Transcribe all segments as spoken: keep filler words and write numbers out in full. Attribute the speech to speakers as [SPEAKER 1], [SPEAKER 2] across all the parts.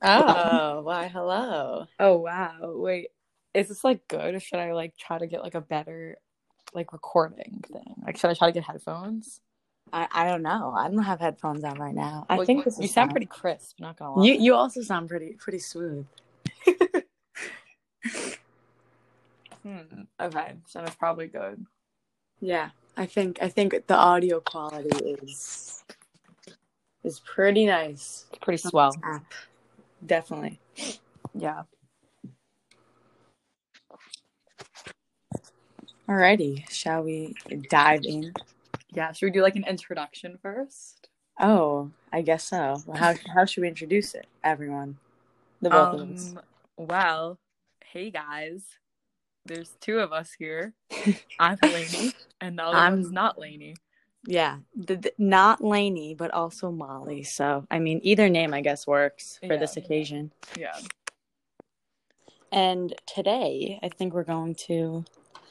[SPEAKER 1] Oh, why, hello.
[SPEAKER 2] Oh wow. Wait, is this like good or should I like try to get like a better like recording thing? Like should I try to get headphones?
[SPEAKER 1] I, I don't know. I don't have headphones on right now. I
[SPEAKER 2] Well,
[SPEAKER 1] think this
[SPEAKER 2] you
[SPEAKER 1] is
[SPEAKER 2] sound
[SPEAKER 1] fine.
[SPEAKER 2] pretty crisp, not gonna
[SPEAKER 1] You
[SPEAKER 2] lie.
[SPEAKER 1] you also sound pretty pretty smooth.
[SPEAKER 2] Hmm. Okay, so that's probably good.
[SPEAKER 1] Yeah, I think I think the audio quality is is pretty nice
[SPEAKER 2] It's pretty
[SPEAKER 1] on this
[SPEAKER 2] swell.
[SPEAKER 1] app. Definitely.
[SPEAKER 2] Yeah.
[SPEAKER 1] Alrighty, shall we dive in?
[SPEAKER 2] Yeah. Should we do like an introduction first?
[SPEAKER 1] Oh, I guess so. Well, how how should we introduce it, everyone? The both of us.
[SPEAKER 2] Um. Well, hey guys, there's two of us here. I'm Lainey, and the other one's
[SPEAKER 1] I'm
[SPEAKER 2] not Lainey.
[SPEAKER 1] yeah, the, the, not Lainey, but also Molly. So I mean, either name I guess works for
[SPEAKER 2] Yeah.
[SPEAKER 1] this occasion.
[SPEAKER 2] Yeah.
[SPEAKER 1] And today, I think we're going to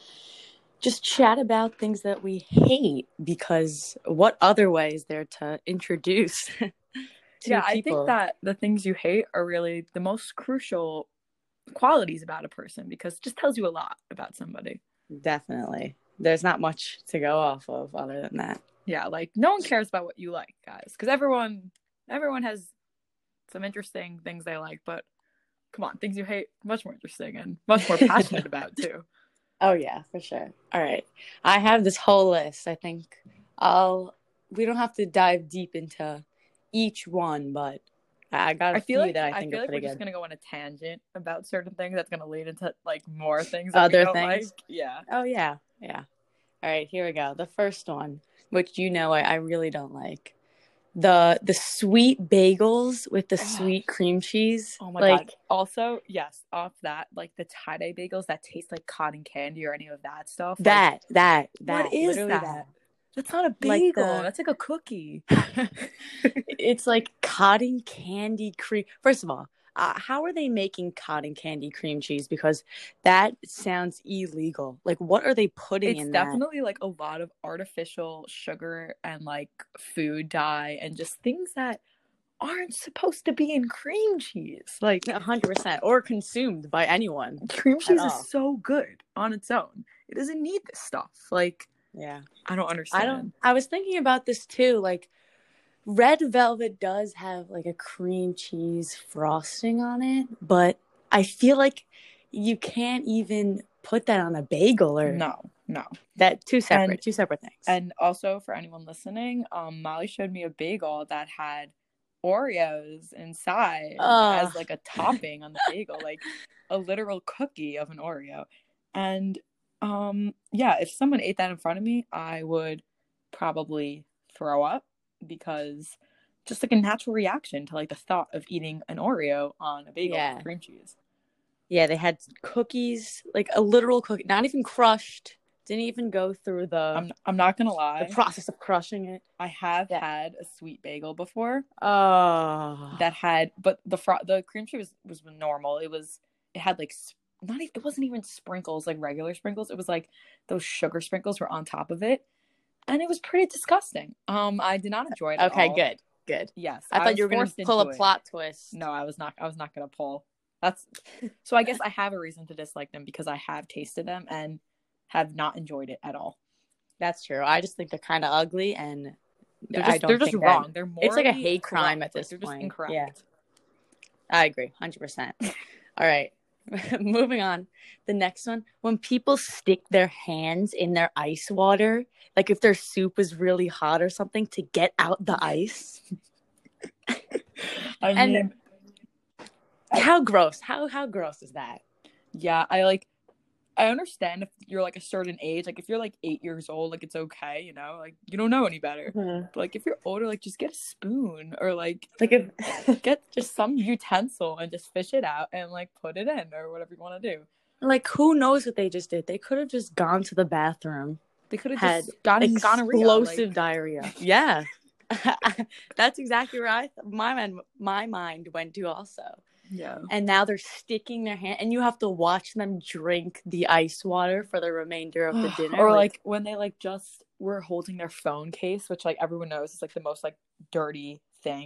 [SPEAKER 1] just chat about things that we hate because what other way is there to introduce to
[SPEAKER 2] Yeah, I think
[SPEAKER 1] people?
[SPEAKER 2] that the things you hate are really the most crucial qualities about a person because it just tells you a lot about somebody.
[SPEAKER 1] Definitely. There's not much to go off of other than that.
[SPEAKER 2] Yeah, like no one cares about what you like, guys, because everyone everyone has some interesting things they like, but come on, things you hate much more interesting and much more passionate about too.
[SPEAKER 1] Oh yeah, for sure. All right. I have this whole list. I think I'll we don't have to dive deep into each one, but I got a
[SPEAKER 2] I feel
[SPEAKER 1] few
[SPEAKER 2] like
[SPEAKER 1] that I
[SPEAKER 2] I
[SPEAKER 1] think are
[SPEAKER 2] feel like we're
[SPEAKER 1] pretty
[SPEAKER 2] just
[SPEAKER 1] good.
[SPEAKER 2] gonna go on a tangent about certain things that's gonna lead into like more things that we
[SPEAKER 1] Other
[SPEAKER 2] don't like.
[SPEAKER 1] things?
[SPEAKER 2] Yeah.
[SPEAKER 1] Oh yeah, yeah. All right, here we go. The first one, which you know I, I really don't like. The the sweet bagels with the
[SPEAKER 2] Oh,
[SPEAKER 1] sweet cream cheese.
[SPEAKER 2] oh my god.
[SPEAKER 1] Like
[SPEAKER 2] Also, yes, off that, like the tie-dye bagels that taste like cotton candy or any of that stuff. Like,
[SPEAKER 1] that, that,
[SPEAKER 2] what
[SPEAKER 1] that,
[SPEAKER 2] is
[SPEAKER 1] literally
[SPEAKER 2] that?
[SPEAKER 1] that.
[SPEAKER 2] That's not a
[SPEAKER 1] Like
[SPEAKER 2] bagel.
[SPEAKER 1] the
[SPEAKER 2] That's like a cookie.
[SPEAKER 1] it's like cotton candy cream. First of all, uh, how are they making cotton candy cream cheese? Because that sounds illegal. Like, what are they putting
[SPEAKER 2] It's
[SPEAKER 1] in that?
[SPEAKER 2] definitely like a lot of artificial sugar and like food dye and just things that aren't supposed to be in cream cheese. Like,
[SPEAKER 1] one hundred percent. Or consumed by anyone
[SPEAKER 2] cream
[SPEAKER 1] at
[SPEAKER 2] cheese is
[SPEAKER 1] all.
[SPEAKER 2] so good on its own. It doesn't need this stuff. Like,
[SPEAKER 1] Yeah.
[SPEAKER 2] I don't
[SPEAKER 1] I don't,
[SPEAKER 2] understand.
[SPEAKER 1] I was thinking about this too. Like, red velvet does have like a cream cheese frosting on it, but I feel like you can't even put that on a bagel or
[SPEAKER 2] No, no.
[SPEAKER 1] that two
[SPEAKER 2] And
[SPEAKER 1] separate, two separate things.
[SPEAKER 2] and also for anyone listening, um, Molly showed me a bagel that had Oreos inside
[SPEAKER 1] Uh,
[SPEAKER 2] as like a topping on the bagel, like a literal cookie of an Oreo. And um, yeah, if someone ate that in front of me, I would probably throw up because just like a natural reaction to like the thought of eating an Oreo on a bagel
[SPEAKER 1] yeah.
[SPEAKER 2] with cream cheese.
[SPEAKER 1] Yeah, they had cookies, like a literal cookie, not even crushed. Didn't even go through the
[SPEAKER 2] I'm I'm not gonna
[SPEAKER 1] the
[SPEAKER 2] lie,
[SPEAKER 1] process of crushing it.
[SPEAKER 2] I have
[SPEAKER 1] Yeah.
[SPEAKER 2] had a sweet bagel before
[SPEAKER 1] Oh.
[SPEAKER 2] that had, but the fr- the cream cheese was, was normal. It was it had like not even, it wasn't even sprinkles like regular sprinkles. It was like those sugar sprinkles were on top of it, and it was pretty disgusting. Um, I did not enjoy it at
[SPEAKER 1] Okay,
[SPEAKER 2] all.
[SPEAKER 1] good. Good.
[SPEAKER 2] Yes,
[SPEAKER 1] I
[SPEAKER 2] I
[SPEAKER 1] thought
[SPEAKER 2] was
[SPEAKER 1] you were gonna
[SPEAKER 2] forced
[SPEAKER 1] pull a
[SPEAKER 2] into it.
[SPEAKER 1] plot twist.
[SPEAKER 2] No, I was not. I was not gonna pull. That's so. I guess I have a reason to dislike them because I have tasted them and have not enjoyed it at all.
[SPEAKER 1] That's true. I just think they're kind of ugly, and
[SPEAKER 2] They're
[SPEAKER 1] I
[SPEAKER 2] just they're
[SPEAKER 1] don't
[SPEAKER 2] just
[SPEAKER 1] think that
[SPEAKER 2] wrong. They're
[SPEAKER 1] it's like a
[SPEAKER 2] morally
[SPEAKER 1] hate crime
[SPEAKER 2] corrupt.
[SPEAKER 1] at
[SPEAKER 2] Like
[SPEAKER 1] this
[SPEAKER 2] they're just
[SPEAKER 1] point.
[SPEAKER 2] incorrect.
[SPEAKER 1] Yeah, I agree, one hundred percent. All right, moving on. The next one, when people stick their hands in their ice water, like if their soup is really hot or something, to get out the ice.
[SPEAKER 2] I
[SPEAKER 1] And
[SPEAKER 2] mean,
[SPEAKER 1] how gross? How how gross is that?
[SPEAKER 2] yeah, I like. I understand if you're like a certain age, like if you're like eight years old, like it's okay, you know, like you don't know any better.
[SPEAKER 1] Mm-hmm.
[SPEAKER 2] But like if you're older, like just get a spoon or like
[SPEAKER 1] Like if
[SPEAKER 2] get just some utensil and just fish it out and like put it in or whatever you want to do.
[SPEAKER 1] like who knows what they just did? They could have just gone to the bathroom,
[SPEAKER 2] They could have
[SPEAKER 1] had
[SPEAKER 2] just gotten gonorrhea.
[SPEAKER 1] explosive
[SPEAKER 2] Like,
[SPEAKER 1] diarrhea. Yeah. That's exactly where I th- my mind my mind went to also.
[SPEAKER 2] yeah.
[SPEAKER 1] And now they're sticking their hand, and you have to watch them drink the ice water for the remainder of the dinner.
[SPEAKER 2] Or
[SPEAKER 1] like,
[SPEAKER 2] like when they like just were holding their phone case, which like everyone knows is like the most like dirty thing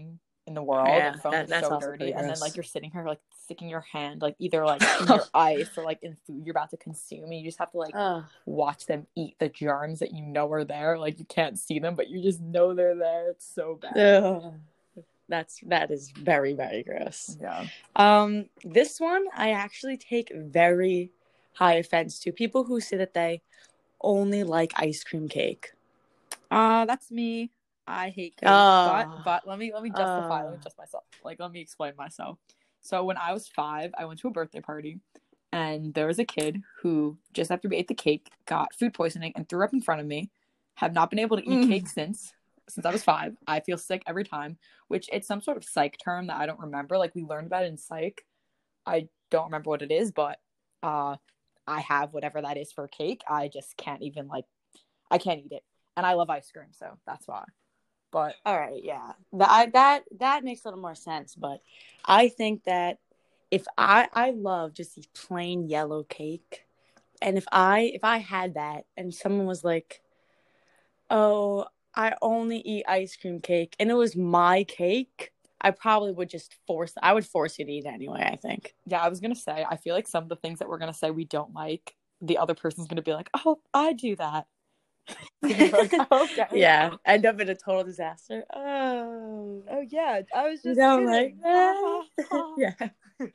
[SPEAKER 2] in the world.
[SPEAKER 1] Yeah,
[SPEAKER 2] and phones
[SPEAKER 1] that,
[SPEAKER 2] are
[SPEAKER 1] that's
[SPEAKER 2] so
[SPEAKER 1] also
[SPEAKER 2] dirty.
[SPEAKER 1] pretty
[SPEAKER 2] And then
[SPEAKER 1] gross.
[SPEAKER 2] like you're sitting here like sticking your hand like either like in your ice or like in food you're about to consume, and you just have to like
[SPEAKER 1] Ugh.
[SPEAKER 2] watch them eat the germs that you know are there. Like you can't see them, but you just know they're there. It's so bad.
[SPEAKER 1] Ugh. That's that is very, very gross.
[SPEAKER 2] Yeah.
[SPEAKER 1] Um, this one I actually take very high offense to. People who say that they only like ice cream cake.
[SPEAKER 2] Uh that's me. I hate cake.
[SPEAKER 1] Uh,
[SPEAKER 2] but but let me let me justify.
[SPEAKER 1] uh,
[SPEAKER 2] let me just myself. Like let me explain myself. So when I was five, I went to a birthday party, and there was a kid who just after we ate the cake got food poisoning and threw up in front of me. Have not been able to eat
[SPEAKER 1] Mm.
[SPEAKER 2] cake since since I was five. I feel sick every time, which it's some sort of psych term that I don't remember. Like we learned about it in psych. I don't remember what it is, but uh, I have whatever that is for cake. I just can't even like, I can't eat it, and I love ice cream, so that's why. But
[SPEAKER 1] all right, yeah, that I, that that makes a little more sense. But I think that if I I love just the plain yellow cake, and if I if I had that, and someone was like, "Oh, I only eat ice cream cake," and it was my cake, I probably would just force. I would force you to eat it anyway. I think.
[SPEAKER 2] yeah, I was gonna say, I feel like some of the things that we're gonna say we don't like, the other person's gonna be like, "Oh, I do that." Like, okay.
[SPEAKER 1] Yeah, end up in a total disaster. Oh,
[SPEAKER 2] Oh yeah, I was
[SPEAKER 1] you
[SPEAKER 2] just
[SPEAKER 1] don't
[SPEAKER 2] kidding.
[SPEAKER 1] like that? Yeah.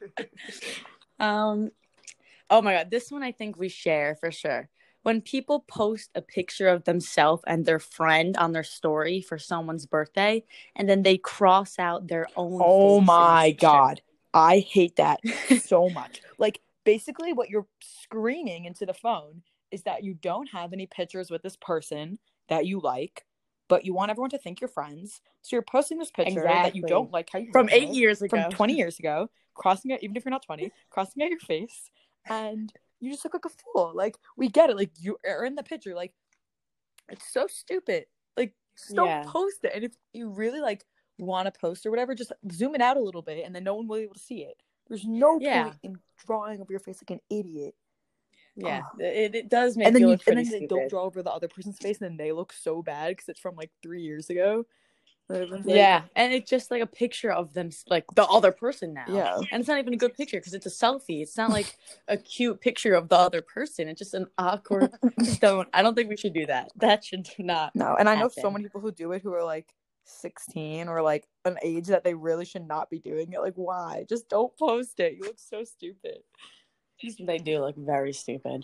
[SPEAKER 1] Um. Oh my God, this one I think we share for sure. When people post a picture of themselves and their friend on their story for someone's birthday, and then they cross out their own.
[SPEAKER 2] Oh
[SPEAKER 1] face in the
[SPEAKER 2] my
[SPEAKER 1] picture.
[SPEAKER 2] God, I hate that so much. Like basically, what you're screaming into the phone is that you don't have any pictures with this person that you like, but you want everyone to think you're friends. So you're posting this picture that you
[SPEAKER 1] Exactly.
[SPEAKER 2] don't like how you
[SPEAKER 1] From
[SPEAKER 2] look
[SPEAKER 1] eight
[SPEAKER 2] in it,
[SPEAKER 1] years ago.
[SPEAKER 2] from twenty years ago, crossing out, even if you're not twenty, crossing out your face, and you just look like a fool. Like, we get it. Like, you are in the picture. Like, it's so stupid. Like, just don't
[SPEAKER 1] Yeah.
[SPEAKER 2] post it. And if you really, like, want to post or whatever, just zoom it out a little bit, and then no one will be able to see it. There's no
[SPEAKER 1] Yeah.
[SPEAKER 2] point in drawing over your face like an idiot.
[SPEAKER 1] Yeah,
[SPEAKER 2] Ugh.
[SPEAKER 1] it, it does make
[SPEAKER 2] And then
[SPEAKER 1] you
[SPEAKER 2] you,
[SPEAKER 1] look
[SPEAKER 2] and
[SPEAKER 1] pretty
[SPEAKER 2] then they
[SPEAKER 1] stupid.
[SPEAKER 2] don't draw over the other person's face, and then they look so bad because it's from like three years ago. Like,
[SPEAKER 1] Yeah, and it's just like a picture of them, like the other person now.
[SPEAKER 2] Yeah.
[SPEAKER 1] And it's not even a good picture because it's a selfie. It's not like a cute picture of the other person. It's just an awkward. Just don't. I don't think we should do that. That should not.
[SPEAKER 2] No, and I know
[SPEAKER 1] happen.
[SPEAKER 2] so many people who do it who are like sixteen or like an age that they really should not be doing it. Like, why? Just don't post it. You look so stupid.
[SPEAKER 1] They do look very stupid.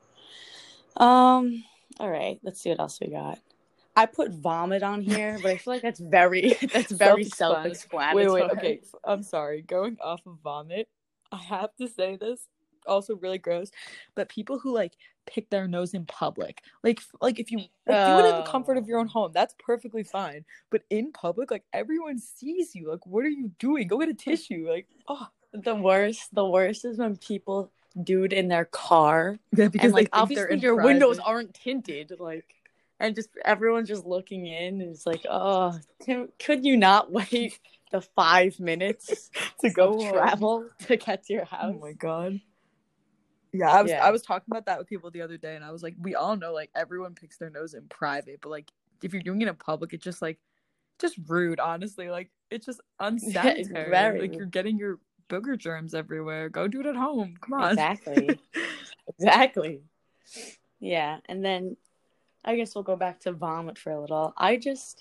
[SPEAKER 1] Um. All right. Let's see what else we got. I put vomit on here, but I feel like that's very that's very self-explanatory.
[SPEAKER 2] Wait, wait, okay. I'm sorry. Going off of vomit, I have to say this. Also really gross, but people who like pick their nose in public, like like if you like, do it in the comfort of your own home, that's perfectly fine. But in public, like everyone sees you. Like, what are you doing? Go get a tissue. Like, oh,
[SPEAKER 1] the worst. The worst is when people do it in their car.
[SPEAKER 2] yeah, because
[SPEAKER 1] and, like
[SPEAKER 2] they think
[SPEAKER 1] obviously
[SPEAKER 2] they're in
[SPEAKER 1] your
[SPEAKER 2] private.
[SPEAKER 1] windows aren't tinted, like. And just everyone's just looking in, and it's like, oh, Tim, could you not wait the five minutes
[SPEAKER 2] to go
[SPEAKER 1] of travel to get to your house?
[SPEAKER 2] Oh my God. Yeah, I was
[SPEAKER 1] Yeah.
[SPEAKER 2] I was talking about that with people the other day, and I was like, we all know like everyone picks their nose in private, but like if you're doing it in public, it's just like just rude, honestly. Like it's just unsanitary.
[SPEAKER 1] it's very
[SPEAKER 2] like
[SPEAKER 1] rude.
[SPEAKER 2] you're getting your booger germs everywhere. Go do it at home. Come on.
[SPEAKER 1] Exactly. Exactly. Yeah, and then I guess we'll go back to vomit for a little. I just,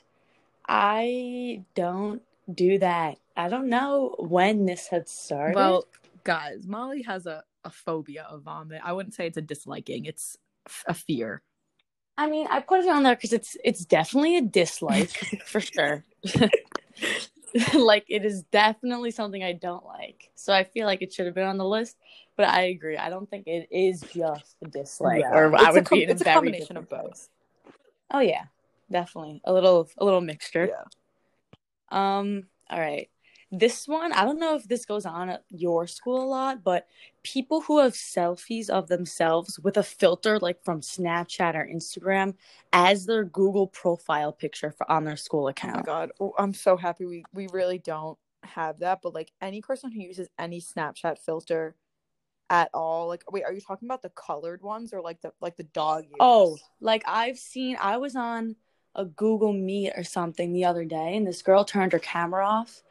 [SPEAKER 1] I don't do that. I don't know when this had started.
[SPEAKER 2] Well, guys, Molly has a, a phobia of vomit. I wouldn't say it's a disliking. It's a fear.
[SPEAKER 1] I mean, I put it on there because it's it's definitely a dislike for sure. Like, it is definitely something I don't like. So I feel like it should have been on the list. But I agree. I don't think it is just a dislike.
[SPEAKER 2] Yeah.
[SPEAKER 1] Or
[SPEAKER 2] It's
[SPEAKER 1] I would
[SPEAKER 2] a com-
[SPEAKER 1] be in a
[SPEAKER 2] it's a
[SPEAKER 1] very
[SPEAKER 2] combination of
[SPEAKER 1] different
[SPEAKER 2] both.
[SPEAKER 1] place. Oh yeah, definitely a little a little mixture.
[SPEAKER 2] Yeah.
[SPEAKER 1] Um. All right. This one, I don't know if this goes on at your school a lot, but people who have selfies of themselves with a filter like from Snapchat or Instagram as their Google profile picture for on their school account.
[SPEAKER 2] Oh my God. Oh, I'm so happy we, we really don't have that. But like any person who uses any Snapchat filter at all, like wait, are you talking about the colored ones or like the like the dog ears?
[SPEAKER 1] Oh, like I've seen, I was on a Google Meet or something the other day, and this girl turned her camera off,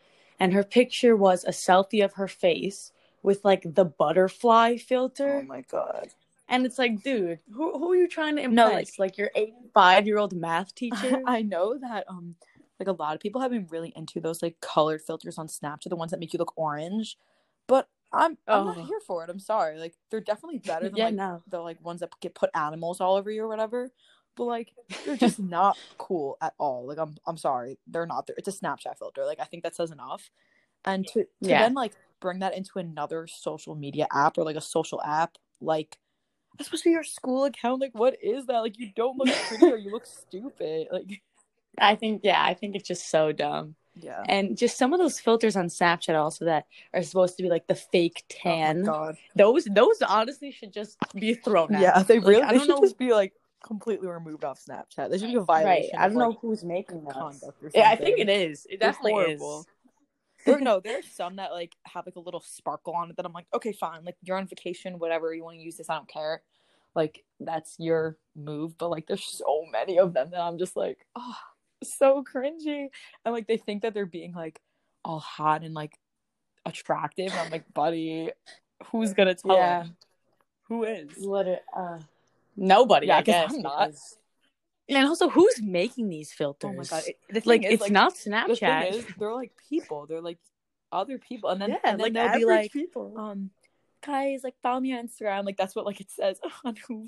[SPEAKER 1] and her picture was a selfie of her face with like the butterfly
[SPEAKER 2] Oh
[SPEAKER 1] filter.
[SPEAKER 2] my god.
[SPEAKER 1] And it's like, dude, who who are you trying to impress?
[SPEAKER 2] No, like-
[SPEAKER 1] like your eighty-five-year-old math teacher?
[SPEAKER 2] I know that um like a lot of people have been really into those like colored filters on Snapchat, the ones that make you look orange. But I'm I'm not
[SPEAKER 1] Oh.
[SPEAKER 2] here for it. I'm sorry. Like they're definitely better than
[SPEAKER 1] Yeah,
[SPEAKER 2] like
[SPEAKER 1] no.
[SPEAKER 2] the like ones that get put animals all over you or whatever. But like they're just not cool at all. Like I'm I'm sorry. They're not there. It's a Snapchat filter. Like I think that says enough. And to, to
[SPEAKER 1] Yeah.
[SPEAKER 2] then like bring that into another social media app or like a social app, like that's supposed to be your school account. Like what is that? Like you don't look pretty or you look stupid. Like
[SPEAKER 1] I think, yeah, I think it's just so dumb.
[SPEAKER 2] yeah.
[SPEAKER 1] And just some of those filters on Snapchat also that are supposed to be like the fake tan.
[SPEAKER 2] Oh my god.
[SPEAKER 1] Those those honestly should just be thrown out.
[SPEAKER 2] Yeah, they
[SPEAKER 1] Like,
[SPEAKER 2] really
[SPEAKER 1] I
[SPEAKER 2] they
[SPEAKER 1] don't
[SPEAKER 2] should
[SPEAKER 1] know.
[SPEAKER 2] just be like completely removed off Snapchat. There should be a
[SPEAKER 1] Right.
[SPEAKER 2] violation.
[SPEAKER 1] I
[SPEAKER 2] of,
[SPEAKER 1] don't know
[SPEAKER 2] like,
[SPEAKER 1] who's making those.
[SPEAKER 2] conduct or
[SPEAKER 1] Yeah, I think
[SPEAKER 2] something.
[SPEAKER 1] it is. It
[SPEAKER 2] They're
[SPEAKER 1] definitely
[SPEAKER 2] horrible.
[SPEAKER 1] is.
[SPEAKER 2] There, no, there are some that like have like a little sparkle on it that I'm like, okay, fine. Like you're on vacation, whatever, you want to use this, I don't care. Like that's your move. But like there's so many of them that I'm just like, oh, so cringy. And like they think that they're being like all hot and like attractive. And I'm like, buddy, who's gonna tell
[SPEAKER 1] Yeah.
[SPEAKER 2] them? Who is?
[SPEAKER 1] What a, uh, nobody,
[SPEAKER 2] Yeah,
[SPEAKER 1] I
[SPEAKER 2] 'cause
[SPEAKER 1] guess.
[SPEAKER 2] I'm not.
[SPEAKER 1] because- And also, who's making these filters?
[SPEAKER 2] Oh my god! It, the thing
[SPEAKER 1] Like,
[SPEAKER 2] is,
[SPEAKER 1] it's
[SPEAKER 2] like,
[SPEAKER 1] not
[SPEAKER 2] the thing
[SPEAKER 1] Snapchat.
[SPEAKER 2] is, they're like people. They're like other people, and then
[SPEAKER 1] yeah,
[SPEAKER 2] and then
[SPEAKER 1] like
[SPEAKER 2] they'll
[SPEAKER 1] average
[SPEAKER 2] be like,
[SPEAKER 1] people.
[SPEAKER 2] um, guys, like follow me on Instagram. Like that's what like it says on who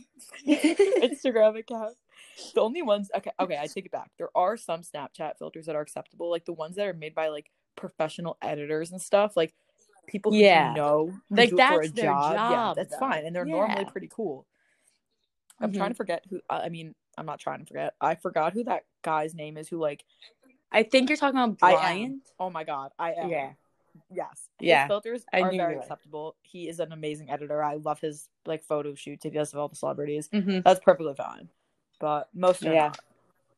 [SPEAKER 2] Instagram account. The only ones, okay, okay, I take it back. There are some Snapchat filters that are acceptable, like the ones that are made by like professional editors and stuff, like people who
[SPEAKER 1] Yeah.
[SPEAKER 2] you know who
[SPEAKER 1] Like,
[SPEAKER 2] do it for a
[SPEAKER 1] that's their
[SPEAKER 2] job. Yeah,
[SPEAKER 1] job,
[SPEAKER 2] that's
[SPEAKER 1] though.
[SPEAKER 2] fine, and they're normally
[SPEAKER 1] Yeah.
[SPEAKER 2] pretty cool. I'm
[SPEAKER 1] Mhm.
[SPEAKER 2] trying to forget who. I mean, I'm not trying to forget. I forgot who that guy's name is. Who like.
[SPEAKER 1] I think you're talking about
[SPEAKER 2] I am.
[SPEAKER 1] Brian.
[SPEAKER 2] Oh my god, I am.
[SPEAKER 1] Yeah.
[SPEAKER 2] Yes.
[SPEAKER 1] Yeah,
[SPEAKER 2] His filters
[SPEAKER 1] I
[SPEAKER 2] are
[SPEAKER 1] knew
[SPEAKER 2] very
[SPEAKER 1] you were.
[SPEAKER 2] acceptable. He is an amazing editor. I love his like photo shoots he does of all the celebrities.
[SPEAKER 1] Mm-hmm.
[SPEAKER 2] That's perfectly fine. But most are
[SPEAKER 1] Yeah.
[SPEAKER 2] not.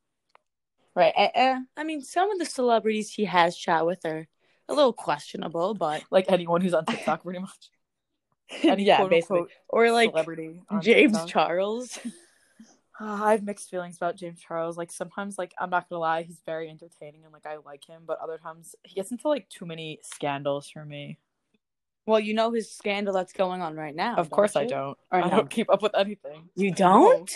[SPEAKER 1] Right. Uh, uh, I mean, some of the celebrities he has chat with are a little questionable, but
[SPEAKER 2] Like anyone who's on TikTok, pretty much. Any
[SPEAKER 1] yeah,
[SPEAKER 2] quote
[SPEAKER 1] basically.
[SPEAKER 2] unquote
[SPEAKER 1] Or like
[SPEAKER 2] celebrity on
[SPEAKER 1] James
[SPEAKER 2] TikTok.
[SPEAKER 1] Charles.
[SPEAKER 2] Uh, I have mixed feelings about James Charles. Like sometimes, like I'm not gonna lie, he's very entertaining and like I like him. But other times, he gets into like too many scandals for me.
[SPEAKER 1] Well, you know his scandal that's going on right now.
[SPEAKER 2] Of course, I
[SPEAKER 1] you?
[SPEAKER 2] don't.
[SPEAKER 1] Or
[SPEAKER 2] I
[SPEAKER 1] no?
[SPEAKER 2] don't keep up with anything.
[SPEAKER 1] You don't?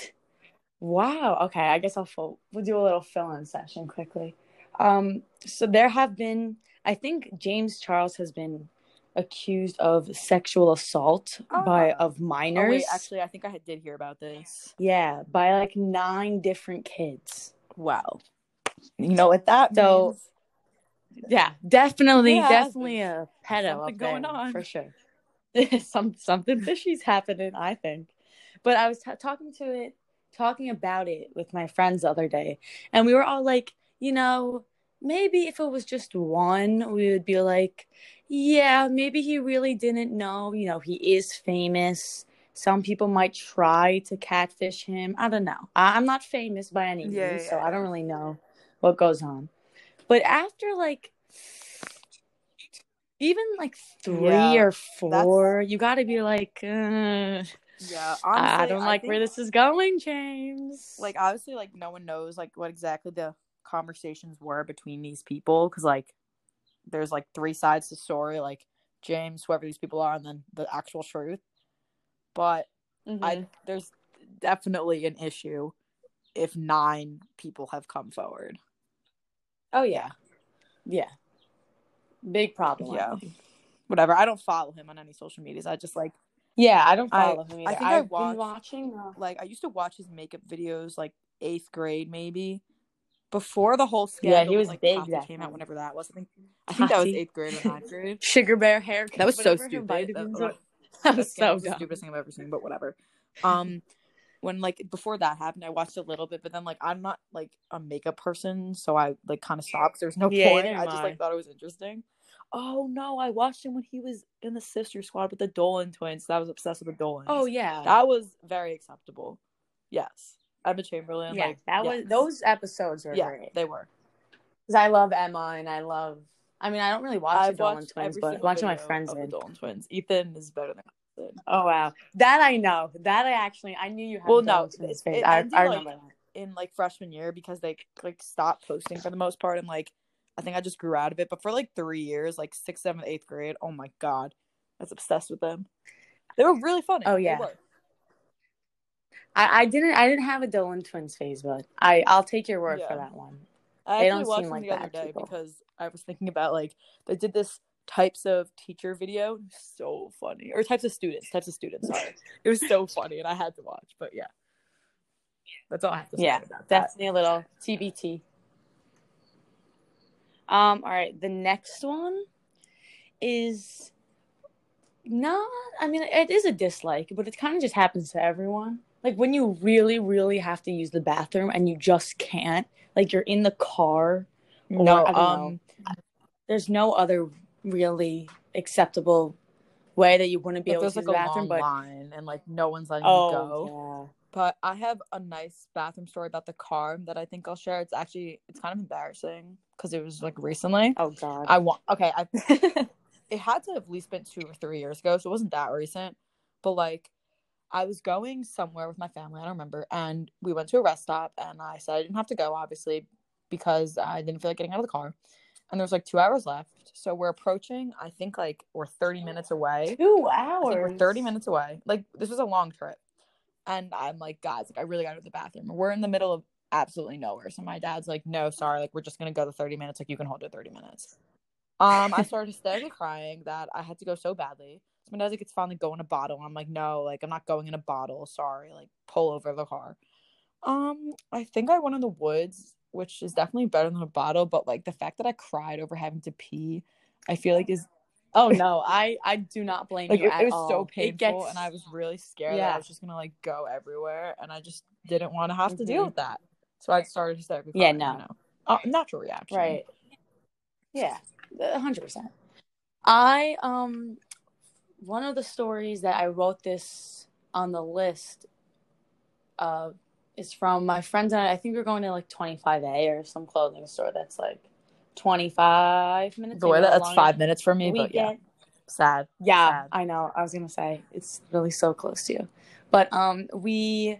[SPEAKER 1] Wow. Okay, I guess I'll fill, we'll do a little fill-in session quickly. Um, so there have been, I think James Charles has been accused of sexual assault by
[SPEAKER 2] Ah.
[SPEAKER 1] of minors.
[SPEAKER 2] Oh wait, actually, I think I did hear about this.
[SPEAKER 1] Yeah, by like nine different kids.
[SPEAKER 2] Wow. You know what that
[SPEAKER 1] So-
[SPEAKER 2] means?
[SPEAKER 1] Yeah, definitely,
[SPEAKER 2] Yeah,
[SPEAKER 1] definitely a pedo
[SPEAKER 2] something
[SPEAKER 1] up
[SPEAKER 2] going
[SPEAKER 1] there,
[SPEAKER 2] on.
[SPEAKER 1] for sure. Some something fishy's happening, I think. But I was t- talking to it, talking about it with my friends the other day, and we were all like, you know, maybe if it was just one, we would be like, yeah, maybe he really didn't know. You know, he is famous. Some people might try to catfish him. I don't know. I- I'm not famous by any means,
[SPEAKER 2] Yeah, yeah,
[SPEAKER 1] so I
[SPEAKER 2] yeah.
[SPEAKER 1] don't really know what goes on. But after like even like three
[SPEAKER 2] Yeah,
[SPEAKER 1] or four, you got to be like, uh,
[SPEAKER 2] Yeah, honestly,
[SPEAKER 1] I don't like
[SPEAKER 2] think,
[SPEAKER 1] where this is going, James.
[SPEAKER 2] Like, obviously, like no one knows like what exactly the conversations were between these people because like there's like three sides to the story, like James, whoever these people are, and then the actual truth. But
[SPEAKER 1] Mhm.
[SPEAKER 2] I there's definitely an issue if nine people have come forward.
[SPEAKER 1] oh yeah, yeah, big problem. I
[SPEAKER 2] Yeah.
[SPEAKER 1] think.
[SPEAKER 2] Whatever. I don't follow him on any social medias. I just like
[SPEAKER 1] yeah. I don't
[SPEAKER 2] I-
[SPEAKER 1] follow him either.
[SPEAKER 2] I think I
[SPEAKER 1] I've
[SPEAKER 2] watched-
[SPEAKER 1] been watching. Uh,
[SPEAKER 2] like I used to watch his makeup videos like eighth grade maybe. Before the whole scandal,
[SPEAKER 1] Yeah, he was
[SPEAKER 2] like,
[SPEAKER 1] big
[SPEAKER 2] Tati
[SPEAKER 1] that
[SPEAKER 2] came out
[SPEAKER 1] time.
[SPEAKER 2] whenever that was. I think I think that was
[SPEAKER 1] Tati.
[SPEAKER 2] eighth grade or ninth grade.
[SPEAKER 1] Sugar Bear haircut.
[SPEAKER 2] That was so
[SPEAKER 1] whatever her
[SPEAKER 2] stupid.
[SPEAKER 1] vitamins
[SPEAKER 2] That-
[SPEAKER 1] were. That was so
[SPEAKER 2] the
[SPEAKER 1] dumb.
[SPEAKER 2] stupidest thing I've ever seen, but whatever. Um, when like before that happened, I watched a little bit, but then like I'm not like a makeup person, so I like kind of stopped. There's no
[SPEAKER 1] Yeah,
[SPEAKER 2] point.
[SPEAKER 1] neither
[SPEAKER 2] I
[SPEAKER 1] am
[SPEAKER 2] just
[SPEAKER 1] I.
[SPEAKER 2] like thought it was interesting. Oh no, I watched him when he was in the Sister Squad with the Dolan twins. I was obsessed with the Dolans.
[SPEAKER 1] Oh yeah,
[SPEAKER 2] that was very acceptable. Yes, Emma Chamberlain.
[SPEAKER 1] yeah.
[SPEAKER 2] like,
[SPEAKER 1] that
[SPEAKER 2] yes.
[SPEAKER 1] was those episodes were
[SPEAKER 2] Yeah,
[SPEAKER 1] great.
[SPEAKER 2] they were.
[SPEAKER 1] Because I love Emma and I love. I mean, I don't really watch
[SPEAKER 2] I've
[SPEAKER 1] the Dolan
[SPEAKER 2] watched
[SPEAKER 1] twins,
[SPEAKER 2] every
[SPEAKER 1] but
[SPEAKER 2] single
[SPEAKER 1] watching my
[SPEAKER 2] video
[SPEAKER 1] friends
[SPEAKER 2] of the
[SPEAKER 1] did.
[SPEAKER 2] Dolan twins. Ethan is better than Ethan.
[SPEAKER 1] Oh wow, that I know. That I actually I knew you had.
[SPEAKER 2] Well,
[SPEAKER 1] Dolan
[SPEAKER 2] no,
[SPEAKER 1] twins
[SPEAKER 2] it-
[SPEAKER 1] phase.
[SPEAKER 2] it
[SPEAKER 1] I,
[SPEAKER 2] ended,
[SPEAKER 1] I
[SPEAKER 2] like-
[SPEAKER 1] remember that.
[SPEAKER 2] In like freshman year because they like stopped posting for the most part and like I think I just grew out of it. But for like three years, like sixth, seventh, eighth grade, oh my God, I was obsessed with them. They were really funny.
[SPEAKER 1] Oh yeah.
[SPEAKER 2] They were.
[SPEAKER 1] I, I didn't I didn't have a Dylan Twins phase, but I I'll take your word
[SPEAKER 2] Yeah.
[SPEAKER 1] for that one.
[SPEAKER 2] I
[SPEAKER 1] They
[SPEAKER 2] actually
[SPEAKER 1] don't
[SPEAKER 2] watched
[SPEAKER 1] seem
[SPEAKER 2] them
[SPEAKER 1] like
[SPEAKER 2] the other
[SPEAKER 1] bad
[SPEAKER 2] day
[SPEAKER 1] people.
[SPEAKER 2] because I was thinking about like they did this types of teacher video. So funny. Or types of students. Types of students, sorry. It was so funny and I had to watch. But yeah. That's all I have to say
[SPEAKER 1] Yeah,
[SPEAKER 2] about that.
[SPEAKER 1] definitely a little T B T. Um, all right, the next one is not, I mean, it is a dislike, but it kind of just happens to everyone. Like when you really, really have to use the bathroom and you just can't, like you're in the car or
[SPEAKER 2] No,
[SPEAKER 1] I don't
[SPEAKER 2] um
[SPEAKER 1] know. There's no other really acceptable way that you wouldn't be
[SPEAKER 2] if
[SPEAKER 1] able
[SPEAKER 2] there's
[SPEAKER 1] to use
[SPEAKER 2] like
[SPEAKER 1] the
[SPEAKER 2] a
[SPEAKER 1] bathroom,
[SPEAKER 2] long
[SPEAKER 1] but
[SPEAKER 2] line and like no one's letting
[SPEAKER 1] oh,
[SPEAKER 2] you go. But I have a nice bathroom story about the car that I think I'll share. It's actually it's kind of embarrassing because it was like recently.
[SPEAKER 1] yeah. Oh God.
[SPEAKER 2] I want okay. I it had to have at least been two or three years ago, so it wasn't that recent. But like, I was going somewhere with my family. I don't remember, and we went to a rest stop, and I said I didn't have to go, obviously, because I didn't feel like getting out of the car. And there was like two hours left, so we're approaching. I think like we're thirty minutes away.
[SPEAKER 1] Two
[SPEAKER 2] I think we're
[SPEAKER 1] hours.
[SPEAKER 2] thirty minutes away. Like this was a long trip. And I'm like, guys, like I really gotta go to the bathroom. We're in the middle of absolutely nowhere. So my dad's like, no, sorry, like we're just gonna go to thirty minutes. Like you can hold it thirty minutes. Um, I started hysterically crying that I had to go so badly. So my dad's like, it's fine, like go in a bottle. I'm like, no, like I'm not going in a bottle. Sorry, like pull over the car. Um, I think I went in the woods, which is definitely better than a bottle. But like the fact that I cried over having to pee, I feel like is
[SPEAKER 1] Oh no, I I do not blame
[SPEAKER 2] like
[SPEAKER 1] you
[SPEAKER 2] it,
[SPEAKER 1] at
[SPEAKER 2] it was
[SPEAKER 1] all.
[SPEAKER 2] so painful,
[SPEAKER 1] It gets,
[SPEAKER 2] and I was really scared that
[SPEAKER 1] yeah.
[SPEAKER 2] I was just gonna like go everywhere, and I just didn't want to have to
[SPEAKER 1] Mhm.
[SPEAKER 2] deal with that. So I started hysterically
[SPEAKER 1] Yeah,
[SPEAKER 2] crying.
[SPEAKER 1] no.
[SPEAKER 2] You know, uh, natural reaction.
[SPEAKER 1] Right. Yeah, a hundred percent. I um one of the stories that I wrote this on the list of is from my friends and I. I think we we're going to like twenty-five A or some clothing store that's like twenty-five minutes.
[SPEAKER 2] The way
[SPEAKER 1] maybe a
[SPEAKER 2] that
[SPEAKER 1] little
[SPEAKER 2] that's
[SPEAKER 1] longer.
[SPEAKER 2] five minutes for me,
[SPEAKER 1] We
[SPEAKER 2] but yeah,
[SPEAKER 1] get
[SPEAKER 2] sad.
[SPEAKER 1] yeah,
[SPEAKER 2] sad.
[SPEAKER 1] I know. I was gonna say it's really so close to you, but um we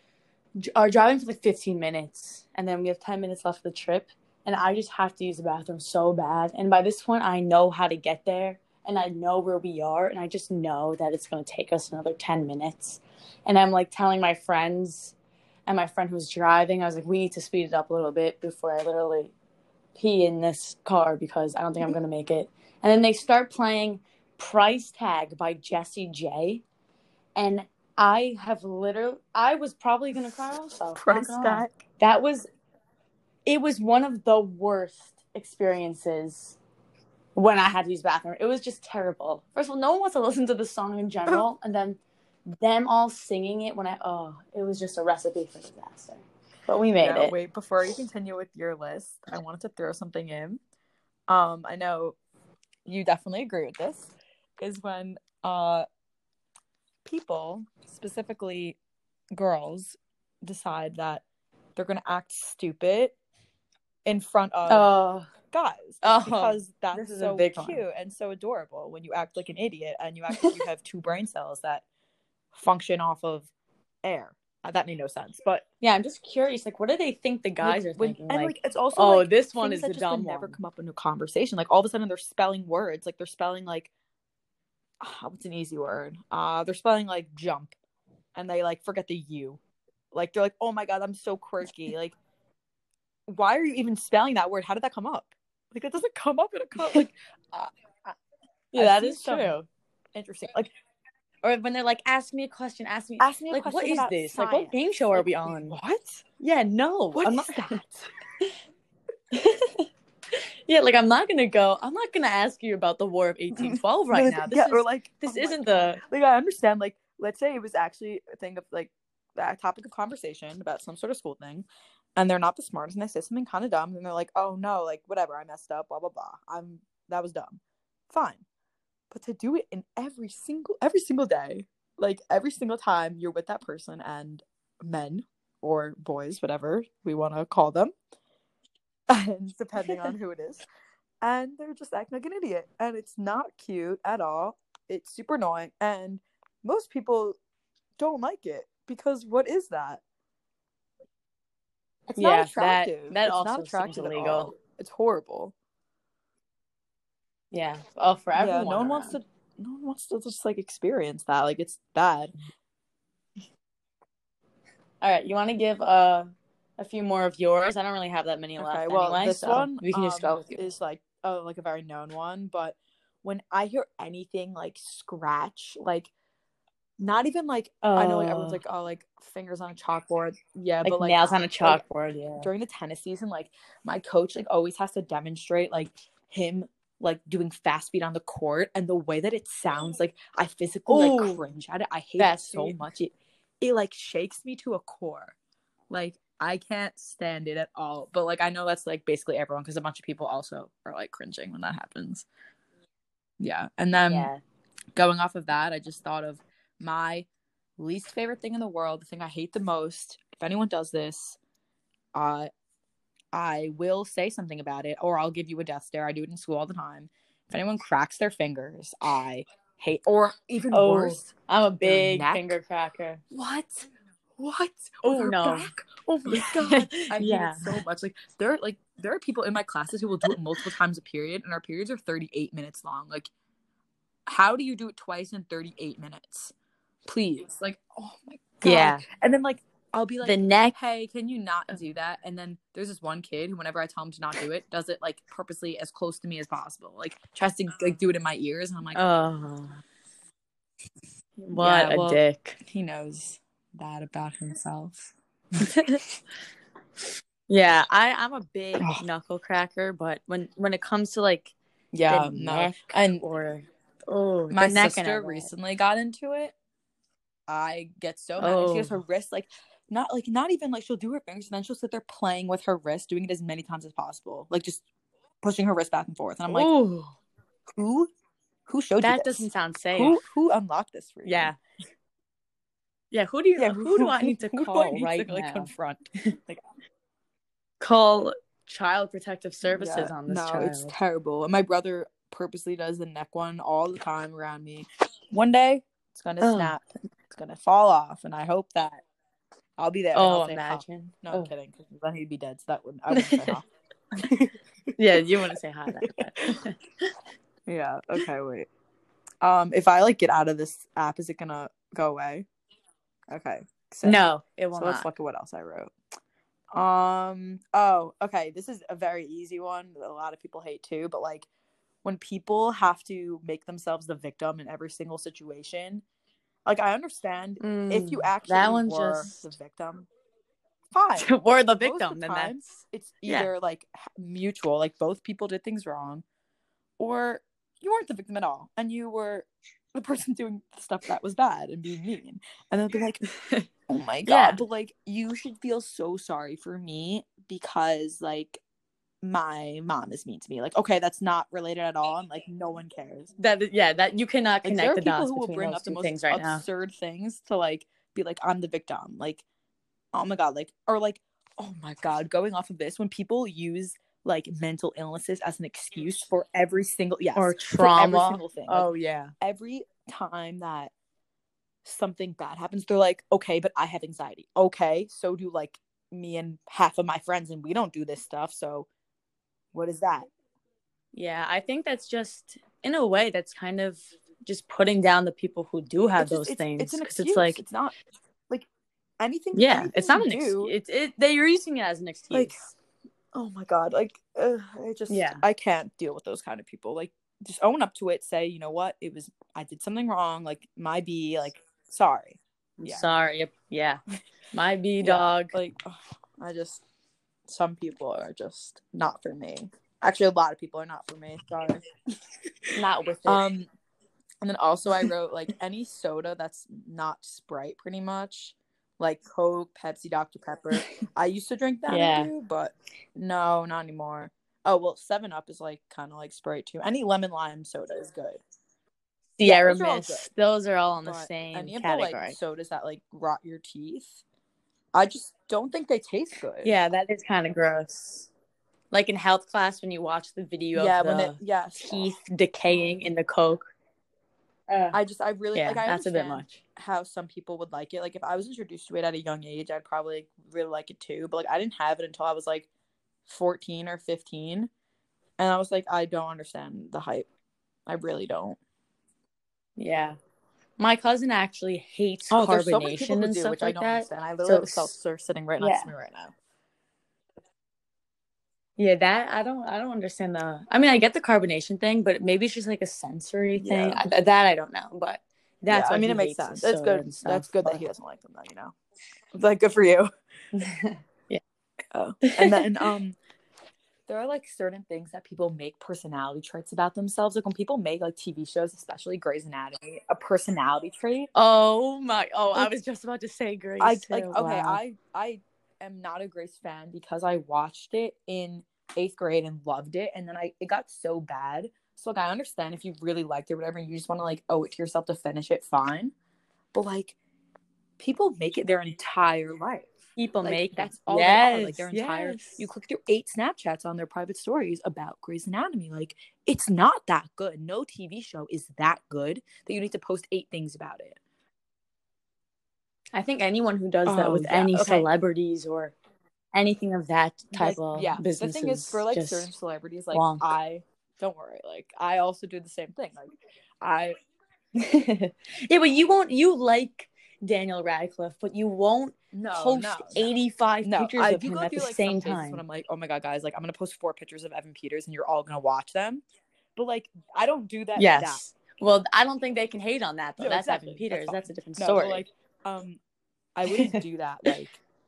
[SPEAKER 1] j- are driving for like fifteen minutes, and then we have ten minutes left of the trip, and I just have to use the bathroom so bad. And by this point, I know how to get there, and I know where we are, and I just know that it's going to take us another ten minutes. And I'm like telling my friends and my friend who's driving, I was like, we need to speed it up a little bit before I literally pee in this car because I don't think I'm going to make it. And then they start playing Price Tag by Jessie J. And I have literally, I was probably going to cry also.
[SPEAKER 2] Price tag.
[SPEAKER 1] That was, it was one of the worst experiences when I had to use the bathroom. It was just terrible. First of all, no one wants to listen to the song in general. And then them all singing it when I, oh, it was just a recipe for disaster. But we made
[SPEAKER 2] no,
[SPEAKER 1] it.
[SPEAKER 2] Wait, before you continue with your list, I wanted to throw something in. Um, I know you definitely agree with this, is when uh people, specifically girls, decide that they're gonna act stupid in front of
[SPEAKER 1] Oh,
[SPEAKER 2] guys.
[SPEAKER 1] oh,
[SPEAKER 2] because that's
[SPEAKER 1] this is
[SPEAKER 2] so
[SPEAKER 1] a big
[SPEAKER 2] cute
[SPEAKER 1] one.
[SPEAKER 2] and so adorable when you act like an idiot and you act like you have two brain cells that function off of air. Uh, that made no sense. But
[SPEAKER 1] yeah, I'm just curious. Like, what do they think the guys
[SPEAKER 2] like,
[SPEAKER 1] are
[SPEAKER 2] when,
[SPEAKER 1] thinking?
[SPEAKER 2] and
[SPEAKER 1] Like,
[SPEAKER 2] like it's also
[SPEAKER 1] oh,
[SPEAKER 2] like,
[SPEAKER 1] this one
[SPEAKER 2] things
[SPEAKER 1] is
[SPEAKER 2] that
[SPEAKER 1] the
[SPEAKER 2] just
[SPEAKER 1] dumb
[SPEAKER 2] would never
[SPEAKER 1] one.
[SPEAKER 2] come up in a conversation. Like all of a sudden they're spelling words. Like they're spelling like uh, what's an easy word? Uh, they're spelling like jump, and they like forget the U. Like they're like, oh my god, I'm so quirky. Like, why are you even spelling that word? How did that come up? Like that doesn't come up in a co- like. Uh,
[SPEAKER 1] Yeah,
[SPEAKER 2] I've
[SPEAKER 1] that
[SPEAKER 2] seen
[SPEAKER 1] is
[SPEAKER 2] some
[SPEAKER 1] true.
[SPEAKER 2] Interesting. Like,
[SPEAKER 1] Or when they're like, ask me a question, ask me,
[SPEAKER 2] ask me a
[SPEAKER 1] like,
[SPEAKER 2] question
[SPEAKER 1] what is
[SPEAKER 2] about
[SPEAKER 1] this?
[SPEAKER 2] science.
[SPEAKER 1] Like, what game show are
[SPEAKER 2] Like,
[SPEAKER 1] we on?
[SPEAKER 2] What?
[SPEAKER 1] Yeah, no.
[SPEAKER 2] What
[SPEAKER 1] I'm
[SPEAKER 2] is
[SPEAKER 1] not...
[SPEAKER 2] that?
[SPEAKER 1] Yeah, like I'm not gonna go. I'm not gonna ask you about the War of eighteen twelve right
[SPEAKER 2] like,
[SPEAKER 1] now. This
[SPEAKER 2] yeah,
[SPEAKER 1] is
[SPEAKER 2] or like
[SPEAKER 1] this
[SPEAKER 2] oh
[SPEAKER 1] isn't the
[SPEAKER 2] like I understand. Like, let's say it was actually a thing of like that topic of conversation about some sort of school thing, and they're not the smartest, and they say something kind of dumb, and they're like, "Oh no, like whatever, I messed up, blah blah blah. I'm that was dumb." Fine, but to do it in every single every single day, like every single time you're with that person and men or boys, whatever we want to call them, and depending on who it is. And they're just acting like an idiot. And it's not cute at all. It's super annoying. And most people don't like it. Because what is that? It's
[SPEAKER 1] yeah
[SPEAKER 2] not attractive.
[SPEAKER 1] that that
[SPEAKER 2] it's
[SPEAKER 1] also
[SPEAKER 2] not attractive
[SPEAKER 1] seems
[SPEAKER 2] at
[SPEAKER 1] illegal.
[SPEAKER 2] all. It's horrible.
[SPEAKER 1] Yeah. Oh, for
[SPEAKER 2] Yeah,
[SPEAKER 1] everyone
[SPEAKER 2] no one
[SPEAKER 1] around.
[SPEAKER 2] wants to. No one wants to just like experience that. Like it's bad.
[SPEAKER 1] All right, you want to give uh, a few more of yours? I don't really have that many
[SPEAKER 2] Okay,
[SPEAKER 1] left
[SPEAKER 2] well,
[SPEAKER 1] anyway,
[SPEAKER 2] this
[SPEAKER 1] so
[SPEAKER 2] one
[SPEAKER 1] we can just go
[SPEAKER 2] um
[SPEAKER 1] with you.
[SPEAKER 2] is like oh like a very known one, but when I hear anything like scratch, like not even like
[SPEAKER 1] Oh,
[SPEAKER 2] I know like everyone's like oh like fingers on a chalkboard, yeah,
[SPEAKER 1] like
[SPEAKER 2] but like
[SPEAKER 1] nails on a
[SPEAKER 2] like
[SPEAKER 1] chalkboard, yeah.
[SPEAKER 2] during the tennis season, like my coach like always has to demonstrate like him like doing fast speed on the court, and the way that it sounds, like I physically like
[SPEAKER 1] Ooh,
[SPEAKER 2] cringe at it. I hate it
[SPEAKER 1] fast
[SPEAKER 2] so
[SPEAKER 1] speed.
[SPEAKER 2] much. It it like shakes me to a core. Like I can't stand it at all. But like I know that's like basically everyone, because a bunch of people also are like cringing when that happens. Yeah. And then
[SPEAKER 1] Yeah.
[SPEAKER 2] going off of that, I just thought of my least favorite thing in the world, the thing I hate the most. If anyone does this, uh I will say something about it, or I'll give you a death stare. I do it in school all the time. If anyone cracks their fingers, I hate, or even
[SPEAKER 1] Oh,
[SPEAKER 2] worse,
[SPEAKER 1] I'm a
[SPEAKER 2] their
[SPEAKER 1] big
[SPEAKER 2] neck.
[SPEAKER 1] finger cracker.
[SPEAKER 2] What? What?
[SPEAKER 1] Oh,
[SPEAKER 2] Or their
[SPEAKER 1] no.
[SPEAKER 2] back? Oh my god. I
[SPEAKER 1] Yeah.
[SPEAKER 2] hate it so much. Like there like there are people in my classes who will do it multiple times a period, and our periods are thirty-eight minutes long. Like how do you do it twice in thirty-eight minutes? Please. Like, oh my god.
[SPEAKER 1] Yeah.
[SPEAKER 2] And then like I'll be like,
[SPEAKER 1] The neck.
[SPEAKER 2] hey, can you not do that? And then there's this one kid who, whenever I tell him to not do it, does it like purposely as close to me as possible. Like tries to like do it in my ears, and I'm like,
[SPEAKER 1] Oh, what
[SPEAKER 2] yeah,
[SPEAKER 1] a
[SPEAKER 2] well,
[SPEAKER 1] dick.
[SPEAKER 2] he knows that about himself.
[SPEAKER 1] Yeah, I I'm a big
[SPEAKER 2] Ugh.
[SPEAKER 1] knuckle cracker, but when when it comes to like
[SPEAKER 2] Yeah,
[SPEAKER 1] the
[SPEAKER 2] no.
[SPEAKER 1] neck
[SPEAKER 2] And
[SPEAKER 1] or oh
[SPEAKER 2] my
[SPEAKER 1] the neck, I
[SPEAKER 2] sister
[SPEAKER 1] know.
[SPEAKER 2] recently got into it. I get so mad. And she has
[SPEAKER 1] Oh,
[SPEAKER 2] her wrist like not like not even like she'll do her fingers, and then she'll sit there playing with her wrist, doing it as many times as possible, like just pushing her wrist back and forth. And I'm like,
[SPEAKER 1] ooh,
[SPEAKER 2] who who showed you
[SPEAKER 1] that
[SPEAKER 2] this?
[SPEAKER 1] doesn't sound safe.
[SPEAKER 2] Who who unlocked this for you?
[SPEAKER 1] Yeah, yeah. Who do you?
[SPEAKER 2] Yeah,
[SPEAKER 1] who do I need to
[SPEAKER 2] who do I
[SPEAKER 1] call
[SPEAKER 2] need
[SPEAKER 1] right
[SPEAKER 2] to, like,
[SPEAKER 1] now?
[SPEAKER 2] confront? Like,
[SPEAKER 1] Call Child Protective Services
[SPEAKER 2] yeah,
[SPEAKER 1] on this
[SPEAKER 2] no,
[SPEAKER 1] child.
[SPEAKER 2] it's terrible. And my brother purposely does the neck one all the time around me. One day it's gonna
[SPEAKER 1] Oh.
[SPEAKER 2] snap. It's gonna fall off, and I hope that I'll be there.
[SPEAKER 1] Oh,
[SPEAKER 2] and I'll say,
[SPEAKER 1] imagine.
[SPEAKER 2] Ha. No,
[SPEAKER 1] oh.
[SPEAKER 2] I'm kidding. Because then he'd be dead. So that would I wouldn't say ha.
[SPEAKER 1] Yeah, you want to say hi. That
[SPEAKER 2] Yeah. Okay. Wait. Um, if I like get out of this app, is it gonna go away? Okay. So,
[SPEAKER 1] no, it will
[SPEAKER 2] so
[SPEAKER 1] not.
[SPEAKER 2] let's look at what else I wrote. Um. Oh. Okay. This is a very easy one that a lot of people hate too. But like, when people have to make themselves the victim in every single situation, like I understand
[SPEAKER 1] Mm,
[SPEAKER 2] if you actually
[SPEAKER 1] that one's
[SPEAKER 2] were
[SPEAKER 1] just...
[SPEAKER 2] the victim, fine.
[SPEAKER 1] We're the
[SPEAKER 2] Most
[SPEAKER 1] victim,
[SPEAKER 2] of the
[SPEAKER 1] then
[SPEAKER 2] time,
[SPEAKER 1] that's
[SPEAKER 2] it's either
[SPEAKER 1] yeah.
[SPEAKER 2] like mutual, like both people did things wrong, or you weren't the victim at all, and you were the person doing stuff that was bad and being mean. And they'll be like, oh my god,
[SPEAKER 1] Yeah.
[SPEAKER 2] but like you should feel so sorry for me because like my mom is mean to me. Like, okay, that's not related at all, and like no one cares.
[SPEAKER 1] That yeah, that you cannot
[SPEAKER 2] Like
[SPEAKER 1] connect
[SPEAKER 2] there are
[SPEAKER 1] the
[SPEAKER 2] people
[SPEAKER 1] dots
[SPEAKER 2] who will
[SPEAKER 1] between
[SPEAKER 2] bring
[SPEAKER 1] those
[SPEAKER 2] up the
[SPEAKER 1] two
[SPEAKER 2] most
[SPEAKER 1] things right now.
[SPEAKER 2] absurd things to like be like, I'm the victim. Like, oh my god, like or like, oh my god, going off of this, when people use like mental illnesses as an excuse for every single yes
[SPEAKER 1] or
[SPEAKER 2] trauma, for every
[SPEAKER 1] trauma.
[SPEAKER 2] single thing.
[SPEAKER 1] Oh
[SPEAKER 2] like,
[SPEAKER 1] yeah.
[SPEAKER 2] Every time that something bad happens, they're like, okay, but I have anxiety. Okay, so do like me and half of my friends, and we don't do this stuff. So what is that?
[SPEAKER 1] Yeah, I think that's just in a way that's kind of just putting down the people who do have
[SPEAKER 2] It's just,
[SPEAKER 1] those
[SPEAKER 2] it's,
[SPEAKER 1] things.
[SPEAKER 2] it's an
[SPEAKER 1] 'Cause
[SPEAKER 2] excuse.
[SPEAKER 1] It's like
[SPEAKER 2] it's not like anything.
[SPEAKER 1] yeah,
[SPEAKER 2] anything
[SPEAKER 1] it's not
[SPEAKER 2] you
[SPEAKER 1] an
[SPEAKER 2] do,
[SPEAKER 1] excuse. It's it. They're using it as an excuse.
[SPEAKER 2] Like, oh my god, like uh, I just
[SPEAKER 1] Yeah.
[SPEAKER 2] I can't deal with those kind of people. Like, just own up to it. Say, you know what, it was I did something wrong. Like my B, like sorry.
[SPEAKER 1] I'm
[SPEAKER 2] Yeah.
[SPEAKER 1] sorry. Yeah, my B
[SPEAKER 2] Yeah,
[SPEAKER 1] dog.
[SPEAKER 2] Like ugh, I just some people are just not for me. Actually, a lot of people are not for me. Sorry.
[SPEAKER 1] Not with it.
[SPEAKER 2] Um, and then also I wrote like any soda that's not Sprite, pretty much. Like Coke, Pepsi, Doctor Pepper. I used to drink that
[SPEAKER 1] Yeah.
[SPEAKER 2] too, but no, not anymore. Oh, well, seven up is like kind of like Sprite too. Any lemon lime soda is good.
[SPEAKER 1] Sierra
[SPEAKER 2] yeah, those are all
[SPEAKER 1] Mist.
[SPEAKER 2] good.
[SPEAKER 1] Those are all in the
[SPEAKER 2] But
[SPEAKER 1] same
[SPEAKER 2] any of
[SPEAKER 1] category.
[SPEAKER 2] the like sodas that like rot your teeth, I just don't think they taste good.
[SPEAKER 1] Yeah, that is kind of gross. Like in health class when you watch the video
[SPEAKER 2] Yeah,
[SPEAKER 1] of the
[SPEAKER 2] when it yes.
[SPEAKER 1] teeth decaying in the Coke. Uh,
[SPEAKER 2] I just I really
[SPEAKER 1] yeah,
[SPEAKER 2] like I
[SPEAKER 1] that's a bit
[SPEAKER 2] understand
[SPEAKER 1] much.
[SPEAKER 2] how some people would like it. Like if I was introduced to it at a young age, I'd probably like, really like it too. But like I didn't have it until I was like fourteen or fifteen, and I was like, I don't understand the hype. I really don't.
[SPEAKER 1] Yeah. My cousin actually hates
[SPEAKER 2] Oh, there's so many people
[SPEAKER 1] carbonation
[SPEAKER 2] who
[SPEAKER 1] and
[SPEAKER 2] do,
[SPEAKER 1] stuff
[SPEAKER 2] which I
[SPEAKER 1] like
[SPEAKER 2] don't
[SPEAKER 1] that.
[SPEAKER 2] understand. I literally
[SPEAKER 1] So
[SPEAKER 2] have a
[SPEAKER 1] s-
[SPEAKER 2] seltzer sitting right next
[SPEAKER 1] yeah.
[SPEAKER 2] to me right now.
[SPEAKER 1] Yeah, that I don't I don't understand the I mean I get the carbonation thing, but maybe it's just like a sensory thing.
[SPEAKER 2] Yeah.
[SPEAKER 1] I, that I don't know, but that's
[SPEAKER 2] Yeah, I
[SPEAKER 1] why
[SPEAKER 2] mean,
[SPEAKER 1] he
[SPEAKER 2] it makes
[SPEAKER 1] hates
[SPEAKER 2] sense.
[SPEAKER 1] the
[SPEAKER 2] It's
[SPEAKER 1] soda
[SPEAKER 2] good.
[SPEAKER 1] and stuff.
[SPEAKER 2] That's good that
[SPEAKER 1] but-
[SPEAKER 2] he doesn't like them then, you know. It's like, good for you.
[SPEAKER 1] Yeah.
[SPEAKER 2] Oh. And then um there are like certain things that people make personality traits about themselves. Like when people make like T V shows, especially Grey's Anatomy, a personality trait.
[SPEAKER 1] Oh my oh, I
[SPEAKER 2] Like,
[SPEAKER 1] was just about to say Grace
[SPEAKER 2] I
[SPEAKER 1] too.
[SPEAKER 2] like okay,
[SPEAKER 1] Wow.
[SPEAKER 2] I I am not a Grace fan because I watched it in eighth grade and loved it, and then I it got so bad. So like I understand if you really liked it or whatever, and you just want to like owe it to yourself to finish it, fine. But like people make it their entire life.
[SPEAKER 1] People
[SPEAKER 2] Like
[SPEAKER 1] make
[SPEAKER 2] that's
[SPEAKER 1] it.
[SPEAKER 2] all
[SPEAKER 1] yes,
[SPEAKER 2] they are. Like their entire
[SPEAKER 1] yes.
[SPEAKER 2] you click through eight Snapchats on their private stories about Grey's Anatomy. Like it's not that good. No T V show is that good that you need to post eight things about it.
[SPEAKER 1] I think anyone who does that
[SPEAKER 2] Oh,
[SPEAKER 1] with
[SPEAKER 2] yeah,
[SPEAKER 1] any
[SPEAKER 2] okay.
[SPEAKER 1] celebrities or anything of that type
[SPEAKER 2] Like,
[SPEAKER 1] of
[SPEAKER 2] yeah,
[SPEAKER 1] business
[SPEAKER 2] the thing is for like
[SPEAKER 1] just
[SPEAKER 2] certain celebrities, like
[SPEAKER 1] wonk.
[SPEAKER 2] I don't worry, like I also do the same thing. Like I
[SPEAKER 1] yeah, but you won't. You like Daniel Radcliffe, but you won't
[SPEAKER 2] no
[SPEAKER 1] post
[SPEAKER 2] no, no.
[SPEAKER 1] eighty-five
[SPEAKER 2] No,
[SPEAKER 1] pictures
[SPEAKER 2] I
[SPEAKER 1] of
[SPEAKER 2] do
[SPEAKER 1] him
[SPEAKER 2] go
[SPEAKER 1] at the
[SPEAKER 2] through like
[SPEAKER 1] same
[SPEAKER 2] some phases
[SPEAKER 1] time.
[SPEAKER 2] when I'm like, oh my god, guys, like I'm gonna post four pictures of Evan Peters and you're all gonna watch them. But like I don't do that.
[SPEAKER 1] Yes.
[SPEAKER 2] That.
[SPEAKER 1] Well, I don't think they can hate on that though.
[SPEAKER 2] No,
[SPEAKER 1] That's
[SPEAKER 2] exactly.
[SPEAKER 1] Evan Peters.
[SPEAKER 2] That's,
[SPEAKER 1] That's a different
[SPEAKER 2] no,
[SPEAKER 1] story.
[SPEAKER 2] but, like um, I wouldn't do that. Like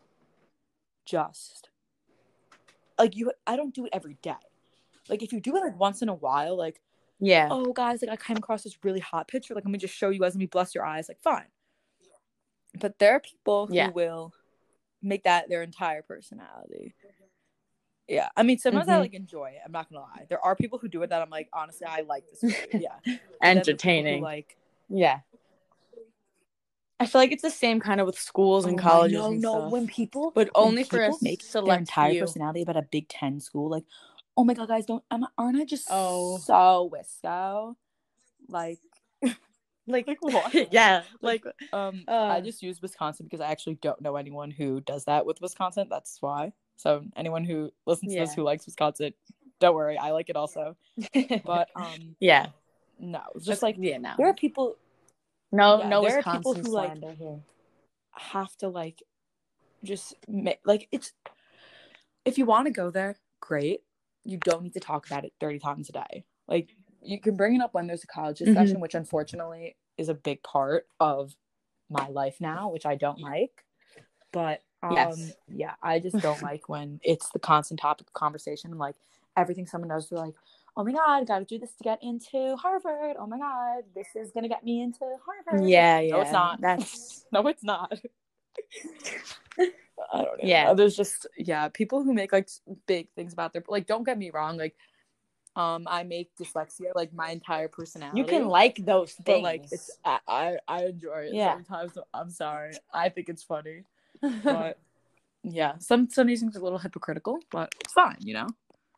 [SPEAKER 2] just like you. I don't do it every day. Like if you do it like once in a while, like
[SPEAKER 1] yeah.
[SPEAKER 2] oh guys, like I came across this really hot picture. Like let me just show you guys. Let me bless your eyes. Like fine. But there are people who
[SPEAKER 1] Yeah.
[SPEAKER 2] will make that their entire personality. Yeah, I mean, sometimes
[SPEAKER 1] Mhm.
[SPEAKER 2] I like enjoy it. I'm not gonna lie. There are people who do it that I'm like, honestly, I like this movie. Yeah, But then the people
[SPEAKER 1] Entertaining.
[SPEAKER 2] Who, like,
[SPEAKER 1] Yeah. I feel like it's the same kind of with schools and
[SPEAKER 2] oh my-
[SPEAKER 1] colleges
[SPEAKER 2] no,
[SPEAKER 1] and
[SPEAKER 2] no.
[SPEAKER 1] stuff.
[SPEAKER 2] When people,
[SPEAKER 1] but
[SPEAKER 2] when
[SPEAKER 1] only for a
[SPEAKER 2] people make their
[SPEAKER 1] select
[SPEAKER 2] entire
[SPEAKER 1] few.
[SPEAKER 2] personality about a Big Ten school, like, oh my god, guys, don't, am, aren't I just
[SPEAKER 1] Oh.
[SPEAKER 2] so Wisco? Like,
[SPEAKER 1] Like,
[SPEAKER 2] like what?
[SPEAKER 1] yeah,
[SPEAKER 2] Like,
[SPEAKER 1] like,
[SPEAKER 2] um,
[SPEAKER 1] uh,
[SPEAKER 2] I just use Wisconsin because I actually don't know anyone who does that with Wisconsin. That's why. So anyone who listens to this
[SPEAKER 1] Yeah.
[SPEAKER 2] who likes Wisconsin, don't worry, I like it also. But um,
[SPEAKER 1] yeah,
[SPEAKER 2] no, it's
[SPEAKER 1] That's-
[SPEAKER 2] just like
[SPEAKER 1] yeah, no,
[SPEAKER 2] there are people,
[SPEAKER 1] no,
[SPEAKER 2] yeah,
[SPEAKER 1] no
[SPEAKER 2] there are
[SPEAKER 1] Wisconsin
[SPEAKER 2] people who like
[SPEAKER 1] slander here.
[SPEAKER 2] have to like just make like it's if you want to go there, great. You don't need to talk about it thirty times a day. Like you can bring it up when there's a college discussion,
[SPEAKER 1] Mhm.
[SPEAKER 2] which unfortunately is a big part of my life now, which I don't like. But um,
[SPEAKER 1] Yes.
[SPEAKER 2] yeah, I just don't like when it's the constant topic of conversation and like everything someone does, they're like, oh my god, gotta do this to get into Harvard. Oh my god, this is gonna get me into Harvard.
[SPEAKER 1] Yeah,
[SPEAKER 2] Like,
[SPEAKER 1] yeah.
[SPEAKER 2] no, it's not.
[SPEAKER 1] That's
[SPEAKER 2] No, it's not. I don't even
[SPEAKER 1] Yeah.
[SPEAKER 2] know. There's just yeah, people who make like big things about their like. Don't get me wrong, like um, I make dyslexia like my entire personality.
[SPEAKER 1] you can like those things,
[SPEAKER 2] but like it's I I, I enjoy it
[SPEAKER 1] Yeah.
[SPEAKER 2] sometimes. I'm sorry, I think it's funny, but yeah, some some of these things are a little hypocritical, but it's fine, you know.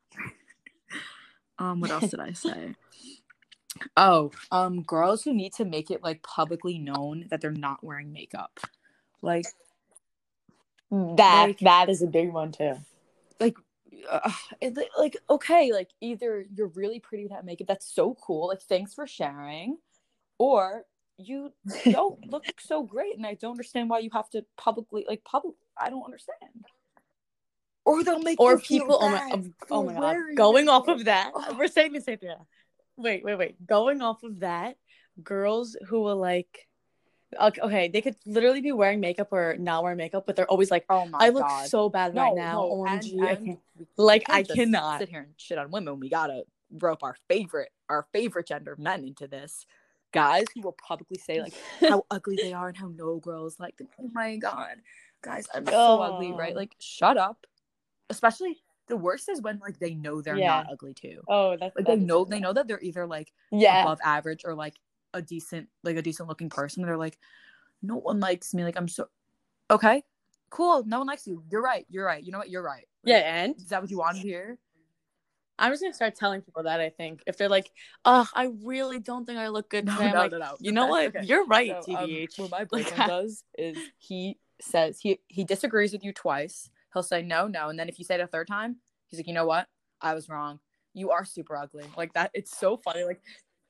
[SPEAKER 2] Um, what else did I say? Oh, um, girls who need to make it like publicly known that they're not wearing makeup, like
[SPEAKER 1] that
[SPEAKER 2] like-
[SPEAKER 1] that is a big one too.
[SPEAKER 2] like uh, it, like okay, like either you're really pretty without makeup, that's so cool, like thanks for sharing, or you don't look so great, and I don't understand why you have to publicly like public. I don't understand. Or they'll make
[SPEAKER 1] Or
[SPEAKER 2] you feel
[SPEAKER 1] people, oh my,
[SPEAKER 2] bad
[SPEAKER 1] oh
[SPEAKER 2] for
[SPEAKER 1] my god,
[SPEAKER 2] wearing
[SPEAKER 1] going off
[SPEAKER 2] makeup.
[SPEAKER 1] of that,
[SPEAKER 2] Oh.
[SPEAKER 1] we're saying the same thing. Wait, wait, wait. Going off of that, girls who will like, okay, okay, they could literally be wearing makeup or not wearing makeup, but they're always like,
[SPEAKER 2] Oh my
[SPEAKER 1] I look
[SPEAKER 2] god.
[SPEAKER 1] so bad
[SPEAKER 2] No,
[SPEAKER 1] right now.
[SPEAKER 2] no,
[SPEAKER 1] O M
[SPEAKER 2] and,
[SPEAKER 1] G, I
[SPEAKER 2] and
[SPEAKER 1] can't.
[SPEAKER 2] we-
[SPEAKER 1] Like,
[SPEAKER 2] we can't
[SPEAKER 1] I
[SPEAKER 2] just
[SPEAKER 1] cannot.
[SPEAKER 2] sit here and shit on women. We gotta rope our favorite, our favorite gender men into this. Guys who will publicly say like how ugly they are and how no girls like them. Oh my god, guys, I'm so
[SPEAKER 1] Oh.
[SPEAKER 2] ugly, right? Like, shut up. Especially the worst is when like they know they're
[SPEAKER 1] Yeah.
[SPEAKER 2] not ugly too.
[SPEAKER 1] Oh, that's
[SPEAKER 2] Like
[SPEAKER 1] that
[SPEAKER 2] they
[SPEAKER 1] is
[SPEAKER 2] know
[SPEAKER 1] so
[SPEAKER 2] they
[SPEAKER 1] bad.
[SPEAKER 2] know that they're either like
[SPEAKER 1] Yeah.
[SPEAKER 2] above average or like a decent like a decent looking person. They're like, no one likes me. Like I'm so okay, cool. No one likes you. You're right. You're right. You know what? You're right. Like,
[SPEAKER 1] Yeah, and
[SPEAKER 2] is that what you wanted to hear?
[SPEAKER 1] I'm just gonna start telling people that. I think if they're like, "Oh, I really don't think I look good
[SPEAKER 2] No,
[SPEAKER 1] today," I'm
[SPEAKER 2] no,
[SPEAKER 1] like,
[SPEAKER 2] no, no.
[SPEAKER 1] you
[SPEAKER 2] The
[SPEAKER 1] know
[SPEAKER 2] best-
[SPEAKER 1] what?
[SPEAKER 2] okay.
[SPEAKER 1] You're right,
[SPEAKER 2] So, um,
[SPEAKER 1] T B H.
[SPEAKER 2] what my
[SPEAKER 1] Like,
[SPEAKER 2] boyfriend does is he says he he disagrees with you twice. He'll say no, no, and then if you say it a third time, he's like, you know what? I was wrong. You are super ugly. Like that. It's so funny. Like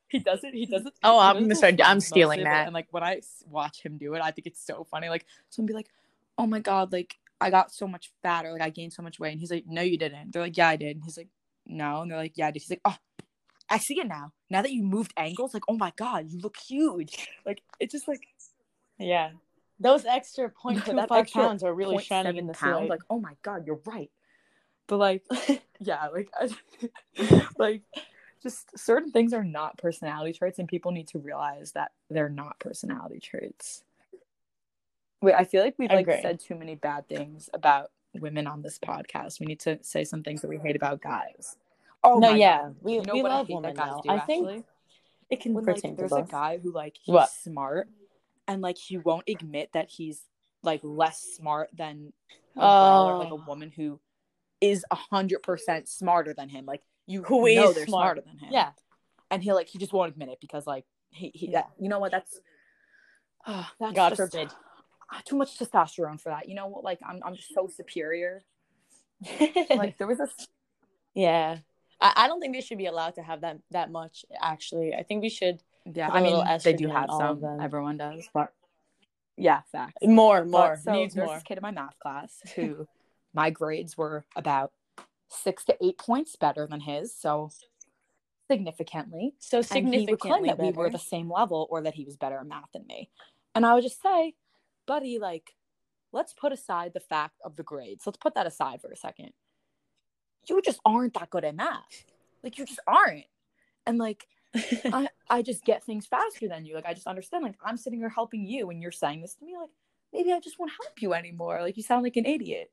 [SPEAKER 2] he does it. He does it.
[SPEAKER 1] Oh,
[SPEAKER 2] he
[SPEAKER 1] I'm
[SPEAKER 2] does it
[SPEAKER 1] gonna
[SPEAKER 2] for
[SPEAKER 1] start.
[SPEAKER 2] fun
[SPEAKER 1] I'm stealing
[SPEAKER 2] mostly, but-
[SPEAKER 1] that.
[SPEAKER 2] And like when I s- watch him do it, I think it's so funny. Like someone be like, "Oh my god, like I got so much fat, or like I gained so much weight," and he's like, "No, you didn't." They're like, "Yeah, I did." And he's like, "No," and they're like, "Yeah, I did." He's like, "Oh, I see it now. Now that you moved angles, like, oh my god, you look huge." Like it's just like,
[SPEAKER 1] Yeah. Those extra point two
[SPEAKER 2] that
[SPEAKER 1] five
[SPEAKER 2] extra
[SPEAKER 1] pounds are really
[SPEAKER 2] point
[SPEAKER 1] shining
[SPEAKER 2] seven
[SPEAKER 1] in this
[SPEAKER 2] pound,
[SPEAKER 1] light.
[SPEAKER 2] like, oh my god, you're right. But like, yeah, like, I, like, just certain things are not personality traits, and people need to realize that they're not personality traits. Wait, I feel like we've like
[SPEAKER 1] Agree.
[SPEAKER 2] said too many bad things about women on this podcast. We need to say some things that we hate about guys. Oh
[SPEAKER 1] no,
[SPEAKER 2] my
[SPEAKER 1] yeah,
[SPEAKER 2] god,
[SPEAKER 1] we
[SPEAKER 2] you know
[SPEAKER 1] we
[SPEAKER 2] what I
[SPEAKER 1] love
[SPEAKER 2] hate
[SPEAKER 1] women
[SPEAKER 2] that guys
[SPEAKER 1] though.
[SPEAKER 2] do?
[SPEAKER 1] I
[SPEAKER 2] Actually,
[SPEAKER 1] think it can
[SPEAKER 2] when like
[SPEAKER 1] pertain to
[SPEAKER 2] there's a
[SPEAKER 1] both.
[SPEAKER 2] guy who like he's
[SPEAKER 1] What?
[SPEAKER 2] smart, and like he won't admit that he's like less smart than a girl
[SPEAKER 1] Oh.
[SPEAKER 2] or like a woman who is a hundred percent smarter than him. Like you
[SPEAKER 1] Who
[SPEAKER 2] know
[SPEAKER 1] is
[SPEAKER 2] they're
[SPEAKER 1] smart.
[SPEAKER 2] smarter than him.
[SPEAKER 1] Yeah.
[SPEAKER 2] And he like he just won't admit it because like he, he
[SPEAKER 1] Yeah.
[SPEAKER 2] that, you know what, that's oh, that's
[SPEAKER 1] God
[SPEAKER 2] just,
[SPEAKER 1] forbid.
[SPEAKER 2] too much testosterone for that. You know what, like I'm I'm just so superior. Like there was a
[SPEAKER 1] yeah. I, I don't think they should be allowed to have that that much, actually. I think we should
[SPEAKER 2] yeah,
[SPEAKER 1] put a
[SPEAKER 2] I
[SPEAKER 1] little
[SPEAKER 2] mean they do
[SPEAKER 1] estrogen in
[SPEAKER 2] have
[SPEAKER 1] all of
[SPEAKER 2] some,
[SPEAKER 1] them.
[SPEAKER 2] everyone does, but yeah, facts.
[SPEAKER 1] More, more.
[SPEAKER 2] But, so
[SPEAKER 1] Needs
[SPEAKER 2] there's
[SPEAKER 1] more.
[SPEAKER 2] this kid in my math class who my grades were about six to eight points better than his, so significantly.
[SPEAKER 1] So
[SPEAKER 2] And
[SPEAKER 1] significantly
[SPEAKER 2] he would claim that
[SPEAKER 1] better.
[SPEAKER 2] we were the same level or that he was better at math than me. And I would just say, buddy, like, let's put aside the fact of the grades. Let's put that aside for a second. You just aren't that good at math. Like, you just aren't. And, like, I, I just get things faster than you. Like, I just understand. Like, I'm sitting here helping you and you're saying this to me. Like, maybe I just won't help you anymore. Like, you sound like an idiot.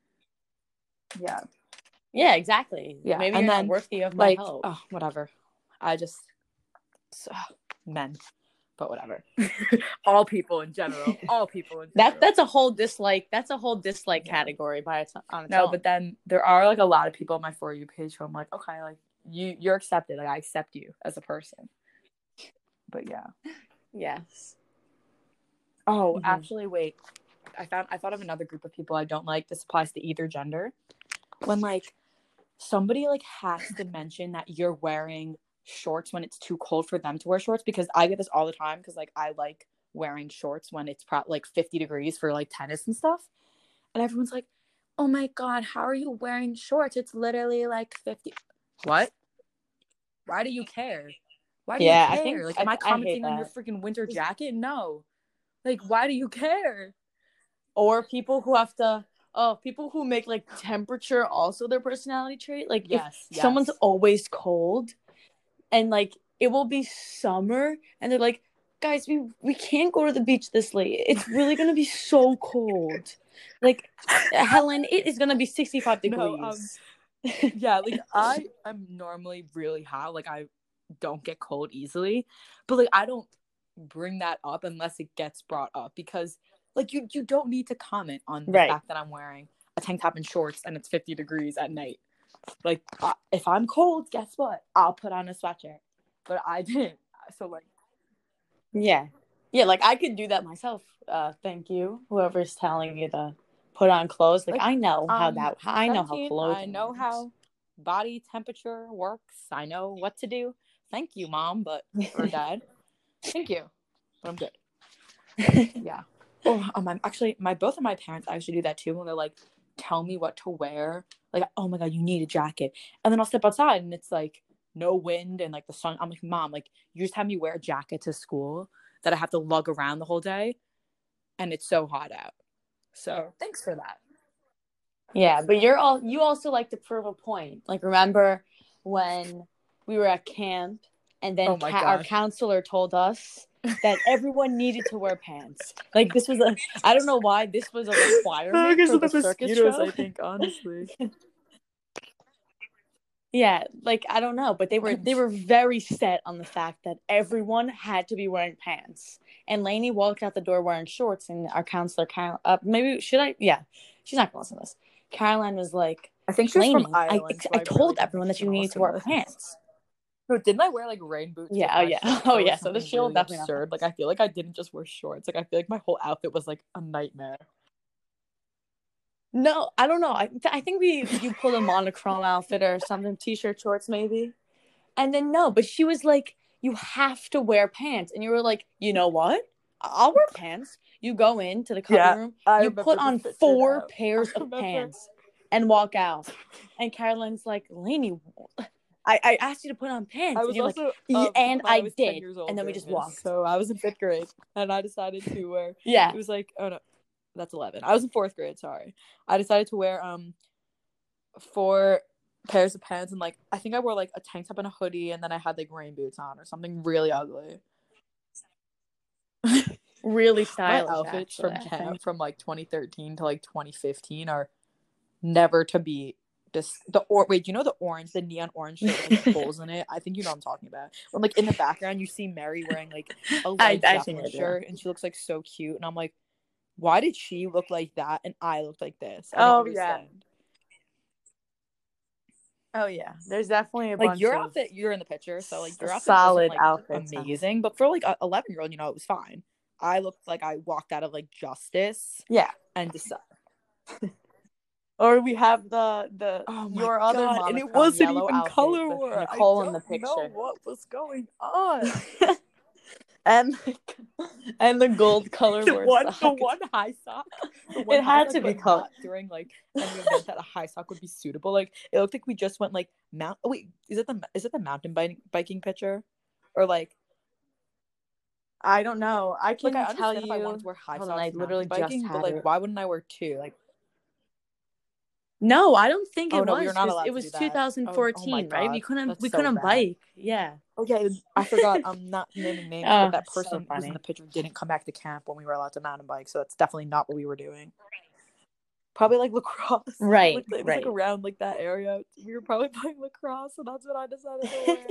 [SPEAKER 2] Yeah.
[SPEAKER 1] Yeah, exactly.
[SPEAKER 2] Yeah.
[SPEAKER 1] Maybe
[SPEAKER 2] and
[SPEAKER 1] you're
[SPEAKER 2] then,
[SPEAKER 1] not worthy of my
[SPEAKER 2] like,
[SPEAKER 1] help.
[SPEAKER 2] oh, whatever. I just, uh, men. But whatever. All people in general. All people in general.
[SPEAKER 1] That that's a whole dislike. That's a whole dislike
[SPEAKER 2] Yeah.
[SPEAKER 1] category by its on its
[SPEAKER 2] No,
[SPEAKER 1] own.
[SPEAKER 2] but then there are like a lot of people on my For You page who I'm like, okay, like you you're accepted. Like I accept you as a person. But yeah.
[SPEAKER 1] Yes.
[SPEAKER 2] Oh,
[SPEAKER 1] Mhm.
[SPEAKER 2] actually, wait. I found I thought of another group of people I don't like. This applies to either gender. When like somebody like has to mention that you're wearing shorts when it's too cold for them to wear shorts, because I get this all the time because like I like wearing shorts when it's pro- like fifty degrees for like tennis and stuff, and everyone's like, oh my god, how are you wearing shorts? It's literally like fifty. What? Why do you care? Why do
[SPEAKER 1] Yeah,
[SPEAKER 2] you
[SPEAKER 1] I
[SPEAKER 2] care?
[SPEAKER 1] think
[SPEAKER 2] Like,
[SPEAKER 1] I-
[SPEAKER 2] am I
[SPEAKER 1] I hate
[SPEAKER 2] commenting on your
[SPEAKER 1] that.
[SPEAKER 2] freaking winter jacket? No. Like, why do you care?
[SPEAKER 1] Or people who have to oh, people who make like temperature also their personality trait. Like
[SPEAKER 2] Yes,
[SPEAKER 1] if
[SPEAKER 2] yes.
[SPEAKER 1] someone's always cold and like it will be summer and they're like, guys, we we can't go to the beach this late. It's really gonna be so cold. Like Helen, it is gonna be sixty-five degrees.
[SPEAKER 2] No, um, yeah, like I am normally really hot. Like I don't get cold easily, but like I don't bring that up unless it gets brought up, because like you you don't need to comment on the
[SPEAKER 1] Right.
[SPEAKER 2] fact that I'm wearing a tank top and shorts and it's fifty degrees at night. Like uh, if I'm cold, guess what? I'll put on a sweatshirt. But I didn't. So like
[SPEAKER 1] Yeah. Yeah, like I could do that myself. Uh thank you. Whoever's telling you to put on clothes. Like,
[SPEAKER 2] Like,
[SPEAKER 1] I know how
[SPEAKER 2] um,
[SPEAKER 1] that I know how
[SPEAKER 2] seventeen,
[SPEAKER 1] clothing
[SPEAKER 2] I know
[SPEAKER 1] works.
[SPEAKER 2] how body temperature works. I know what to do. Thank you, mom, but or dad. Thank you. But I'm good. Yeah. Oh, um, I'm actually my both of my parents actually do that too, when they're like, tell me what to wear. Like, oh my god, you need a jacket. And then I'll step outside and it's like no wind and like the sun. I'm like, mom, like you just have me wear a jacket to school that I have to lug around the whole day, and it's so hot out. So thanks for that.
[SPEAKER 1] Yeah, but you're all you also like to prove a point. Like, remember when we were at camp and then
[SPEAKER 2] Oh my
[SPEAKER 1] ca- our
[SPEAKER 2] gosh.
[SPEAKER 1] counselor told us that everyone needed to wear pants. Like, this was a I don't know why this was a requirement for the circus show.
[SPEAKER 2] I think, honestly.
[SPEAKER 1] Yeah, like I don't know, but they were they were very set on the fact that everyone had to be wearing pants. And Lainey walked out the door wearing shorts, and our counselor, Carol, uh, maybe should I? Yeah, she's not gonna listen to this. Caroline was like,
[SPEAKER 2] I think she's
[SPEAKER 1] Lainey,
[SPEAKER 2] from
[SPEAKER 1] I,
[SPEAKER 2] Ireland. so
[SPEAKER 1] I
[SPEAKER 2] really
[SPEAKER 1] told
[SPEAKER 2] don't
[SPEAKER 1] everyone
[SPEAKER 2] think
[SPEAKER 1] that
[SPEAKER 2] she's
[SPEAKER 1] you
[SPEAKER 2] gonna
[SPEAKER 1] needed to
[SPEAKER 2] listen
[SPEAKER 1] wear
[SPEAKER 2] this.
[SPEAKER 1] pants.
[SPEAKER 2] So didn't I wear like rain boots?
[SPEAKER 1] Yeah,
[SPEAKER 2] with
[SPEAKER 1] oh, yeah.
[SPEAKER 2] my shorts?
[SPEAKER 1] Oh,
[SPEAKER 2] Or
[SPEAKER 1] yeah, so
[SPEAKER 2] something
[SPEAKER 1] the she'll
[SPEAKER 2] really
[SPEAKER 1] definitely not
[SPEAKER 2] absurd. Like I feel like I didn't just wear shorts. Like I feel like my whole outfit was like a nightmare.
[SPEAKER 1] No, I don't know. I I think we you pulled a monochrome outfit or something, t-shirt, shorts, maybe. And then no, but she was like, you have to wear pants. And you were like, you know what? I'll wear pants. You go into the cutting
[SPEAKER 2] Yeah,
[SPEAKER 1] room,
[SPEAKER 2] I
[SPEAKER 1] you put on four pairs of
[SPEAKER 2] remember.
[SPEAKER 1] pants and walk out. And Caroline's like, Lainey, I, I asked you to put on pants.
[SPEAKER 2] I was
[SPEAKER 1] and you're
[SPEAKER 2] also,
[SPEAKER 1] like,
[SPEAKER 2] um,
[SPEAKER 1] and
[SPEAKER 2] I,
[SPEAKER 1] I
[SPEAKER 2] was
[SPEAKER 1] did.
[SPEAKER 2] ten years old
[SPEAKER 1] and then we
[SPEAKER 2] during
[SPEAKER 1] just
[SPEAKER 2] this,
[SPEAKER 1] walked.
[SPEAKER 2] So I was in fifth grade, and I decided to wear.
[SPEAKER 1] Yeah.
[SPEAKER 2] It was like, oh no, that's eleven. I was in fourth grade. Sorry, I decided to wear um four pairs of pants, and like I think I wore like a tank top and a hoodie, and then I had like rain boots on or something really ugly.
[SPEAKER 1] Really stylish.
[SPEAKER 2] My outfits
[SPEAKER 1] actually,
[SPEAKER 2] from camp from like twenty thirteen to like twenty fifteen are never to beat. This the or wait, you know the orange, the neon orange shirt with like holes in it? I think you know what I'm talking about. When like in the background you see Mary wearing like a Led Zeppelin shirt, and she looks like so cute, and I'm like, why did she look like that and I look like this? I don't
[SPEAKER 1] oh
[SPEAKER 2] understand.
[SPEAKER 1] yeah. Oh yeah. There's definitely a
[SPEAKER 2] like
[SPEAKER 1] bunch
[SPEAKER 2] your
[SPEAKER 1] of
[SPEAKER 2] outfit. You're in the picture, so like your outfit
[SPEAKER 1] solid
[SPEAKER 2] wasn't, like,
[SPEAKER 1] outfits,
[SPEAKER 2] amazing, but for like a eleven year old, you know, it was fine. I looked like I walked out of like Justice.
[SPEAKER 1] Yeah.
[SPEAKER 2] And decided.
[SPEAKER 1] Or we have the the
[SPEAKER 2] oh my
[SPEAKER 1] your other
[SPEAKER 2] God, and it wasn't even
[SPEAKER 1] outfit
[SPEAKER 2] color
[SPEAKER 1] with
[SPEAKER 2] war.
[SPEAKER 1] Nicole
[SPEAKER 2] I
[SPEAKER 1] in the
[SPEAKER 2] don't
[SPEAKER 1] picture.
[SPEAKER 2] know what was going on.
[SPEAKER 1] and and the gold color
[SPEAKER 2] the
[SPEAKER 1] war
[SPEAKER 2] one
[SPEAKER 1] sock.
[SPEAKER 2] the one high sock. The one
[SPEAKER 1] it had
[SPEAKER 2] high
[SPEAKER 1] to
[SPEAKER 2] sock,
[SPEAKER 1] be
[SPEAKER 2] but
[SPEAKER 1] color
[SPEAKER 2] not during like any event that a high sock would be suitable. Like it looked like we just went like mount. Oh wait, is it the is it the mountain biking biking picture, or like?
[SPEAKER 1] I don't know. I can
[SPEAKER 2] like, I
[SPEAKER 1] tell
[SPEAKER 2] understand
[SPEAKER 1] you.
[SPEAKER 2] If I wanted to wear high
[SPEAKER 1] Hold
[SPEAKER 2] socks,
[SPEAKER 1] on, I literally
[SPEAKER 2] biking,
[SPEAKER 1] just had
[SPEAKER 2] but like,
[SPEAKER 1] it.
[SPEAKER 2] why wouldn't I wear two? Like,
[SPEAKER 1] no, I don't think
[SPEAKER 2] oh,
[SPEAKER 1] it
[SPEAKER 2] no,
[SPEAKER 1] was.
[SPEAKER 2] we were not allowed
[SPEAKER 1] it
[SPEAKER 2] to
[SPEAKER 1] was
[SPEAKER 2] do that.
[SPEAKER 1] twenty fourteen,
[SPEAKER 2] oh, oh
[SPEAKER 1] right? We couldn't.
[SPEAKER 2] That's
[SPEAKER 1] we
[SPEAKER 2] so
[SPEAKER 1] couldn't
[SPEAKER 2] bad.
[SPEAKER 1] bike. Yeah.
[SPEAKER 2] Okay, I forgot. I'm not naming names,
[SPEAKER 1] oh,
[SPEAKER 2] but that person
[SPEAKER 1] so
[SPEAKER 2] who was in the picture didn't come back to camp when we were allowed to mountain bike, so that's definitely not what we were doing. Probably like lacrosse,
[SPEAKER 1] right?
[SPEAKER 2] Like, it was
[SPEAKER 1] right.
[SPEAKER 2] like around like that area. We were probably playing lacrosse, and that's what I decided to wear.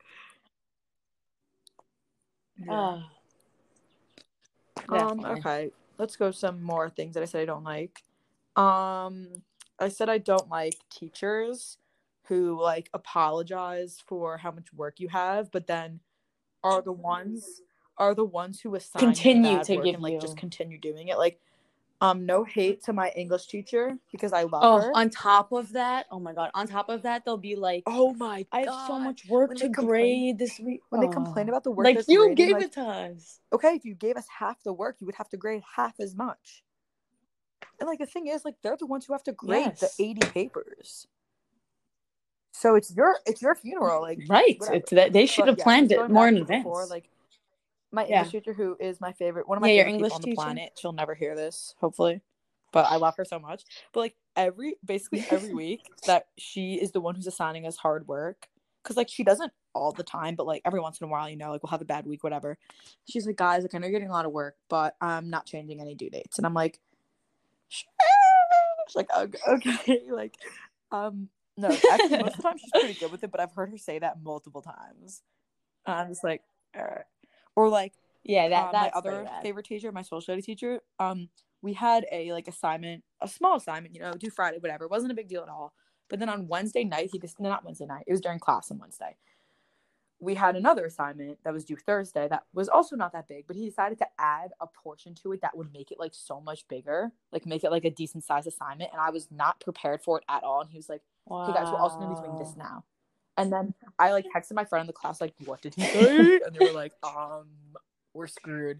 [SPEAKER 1] yeah.
[SPEAKER 2] Uh, um. Okay, let's go some more things that I said I don't like. Um, I said I don't like teachers who like apologize for how much work you have, but then are the ones are the ones who assign
[SPEAKER 1] continue
[SPEAKER 2] you bad
[SPEAKER 1] to
[SPEAKER 2] work
[SPEAKER 1] give
[SPEAKER 2] and like
[SPEAKER 1] you...
[SPEAKER 2] just continue doing it. Like, um, no hate to my English teacher because I love
[SPEAKER 1] oh,
[SPEAKER 2] her.
[SPEAKER 1] On top of that, oh my God, on top of that, they'll be like,
[SPEAKER 2] oh my God,
[SPEAKER 1] I have so much work
[SPEAKER 2] when
[SPEAKER 1] to
[SPEAKER 2] complain,
[SPEAKER 1] grade this week.
[SPEAKER 2] When
[SPEAKER 1] oh.
[SPEAKER 2] they complain about the work,
[SPEAKER 1] like you
[SPEAKER 2] grading,
[SPEAKER 1] gave
[SPEAKER 2] like,
[SPEAKER 1] it to us.
[SPEAKER 2] Okay, if you gave us half the work, you would have to grade half as much. And like the thing is, like they're the ones who have to grade yes. the eighty papers. So it's your it's your funeral, like
[SPEAKER 1] right. Whatever. It's that they should but, have yeah, planned it more in advance. Before,
[SPEAKER 2] like my
[SPEAKER 1] yeah.
[SPEAKER 2] English teacher, who is my favorite, one of my
[SPEAKER 1] yeah,
[SPEAKER 2] favorite
[SPEAKER 1] English
[SPEAKER 2] people on the
[SPEAKER 1] teacher?
[SPEAKER 2] planet. She'll never hear this, hopefully, but I love her so much. But like every basically every week that she is the one who's assigning us hard work, because like she doesn't all the time, but like every once in a while, you know, like we'll have a bad week, whatever. She's like, guys, like I know you're getting a lot of work, but I'm not changing any due dates, and I'm like. She's like, okay, like, um, no, actually, most of the time she's pretty good with it, but I've heard her say that multiple times. And I'm just like, all right. Or like,
[SPEAKER 1] yeah, that
[SPEAKER 2] um,
[SPEAKER 1] that's
[SPEAKER 2] my other favorite teacher, my social study teacher, um, we had a like assignment, a small assignment, you know, due Friday, whatever. It wasn't a big deal at all. But then on Wednesday night, he just, no, not Wednesday night, it was during class on Wednesday. We had another assignment that was due Thursday that was also not that big, but he decided to add a portion to it that would make it like so much bigger, like make it like a decent size assignment. And I was not prepared for it at all. And he was like, wow. Hey guys, we're also going to be doing this now. And then I like texted my friend in the class, like, what did he say? And they were like, um, we're screwed.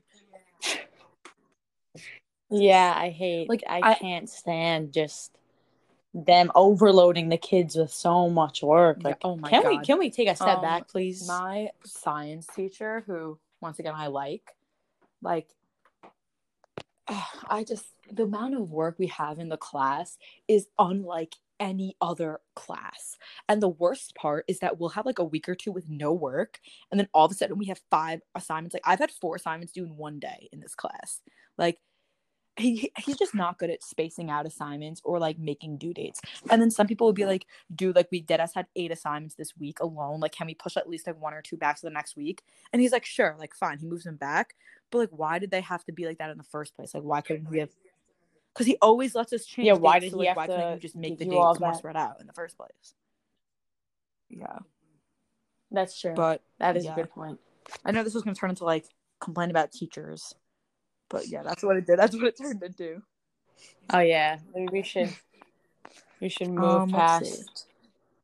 [SPEAKER 1] Yeah, I hate,
[SPEAKER 2] like,
[SPEAKER 1] I,
[SPEAKER 2] I
[SPEAKER 1] can't stand just them overloading the kids with so much work. Like,
[SPEAKER 2] yeah, oh my
[SPEAKER 1] can
[SPEAKER 2] God.
[SPEAKER 1] we can we take a step
[SPEAKER 2] um,
[SPEAKER 1] back, please?
[SPEAKER 2] My science teacher, who once again I like, like, I just the amount of work we have in the class is unlike any other class. And the worst part is that we'll have like a week or two with no work, and then all of a sudden we have five assignments. Like I've had four assignments due in one day in this class. Like. He he's just not good at spacing out assignments or like making due dates. And then some people would be like, dude, like we deadass had eight assignments this week alone. Like, can we push at least like one or two back to the next week? And he's like, sure, like fine. He moves them back. But like, why did they have to be like that in the first place? Like, why couldn't he have? Because he always lets us change.
[SPEAKER 1] Yeah, why
[SPEAKER 2] dates,
[SPEAKER 1] did
[SPEAKER 2] so,
[SPEAKER 1] he
[SPEAKER 2] like,
[SPEAKER 1] have
[SPEAKER 2] why
[SPEAKER 1] to?
[SPEAKER 2] couldn't you just make the
[SPEAKER 1] you
[SPEAKER 2] dates more spread out in the first place? Yeah,
[SPEAKER 1] that's true.
[SPEAKER 2] But
[SPEAKER 1] that is
[SPEAKER 2] yeah.
[SPEAKER 1] a good point.
[SPEAKER 2] I know this was gonna turn into like complain about teachers, but yeah, that's what it did. That's what it turned into.
[SPEAKER 1] Oh yeah, maybe we should we should move
[SPEAKER 2] um,
[SPEAKER 1] past.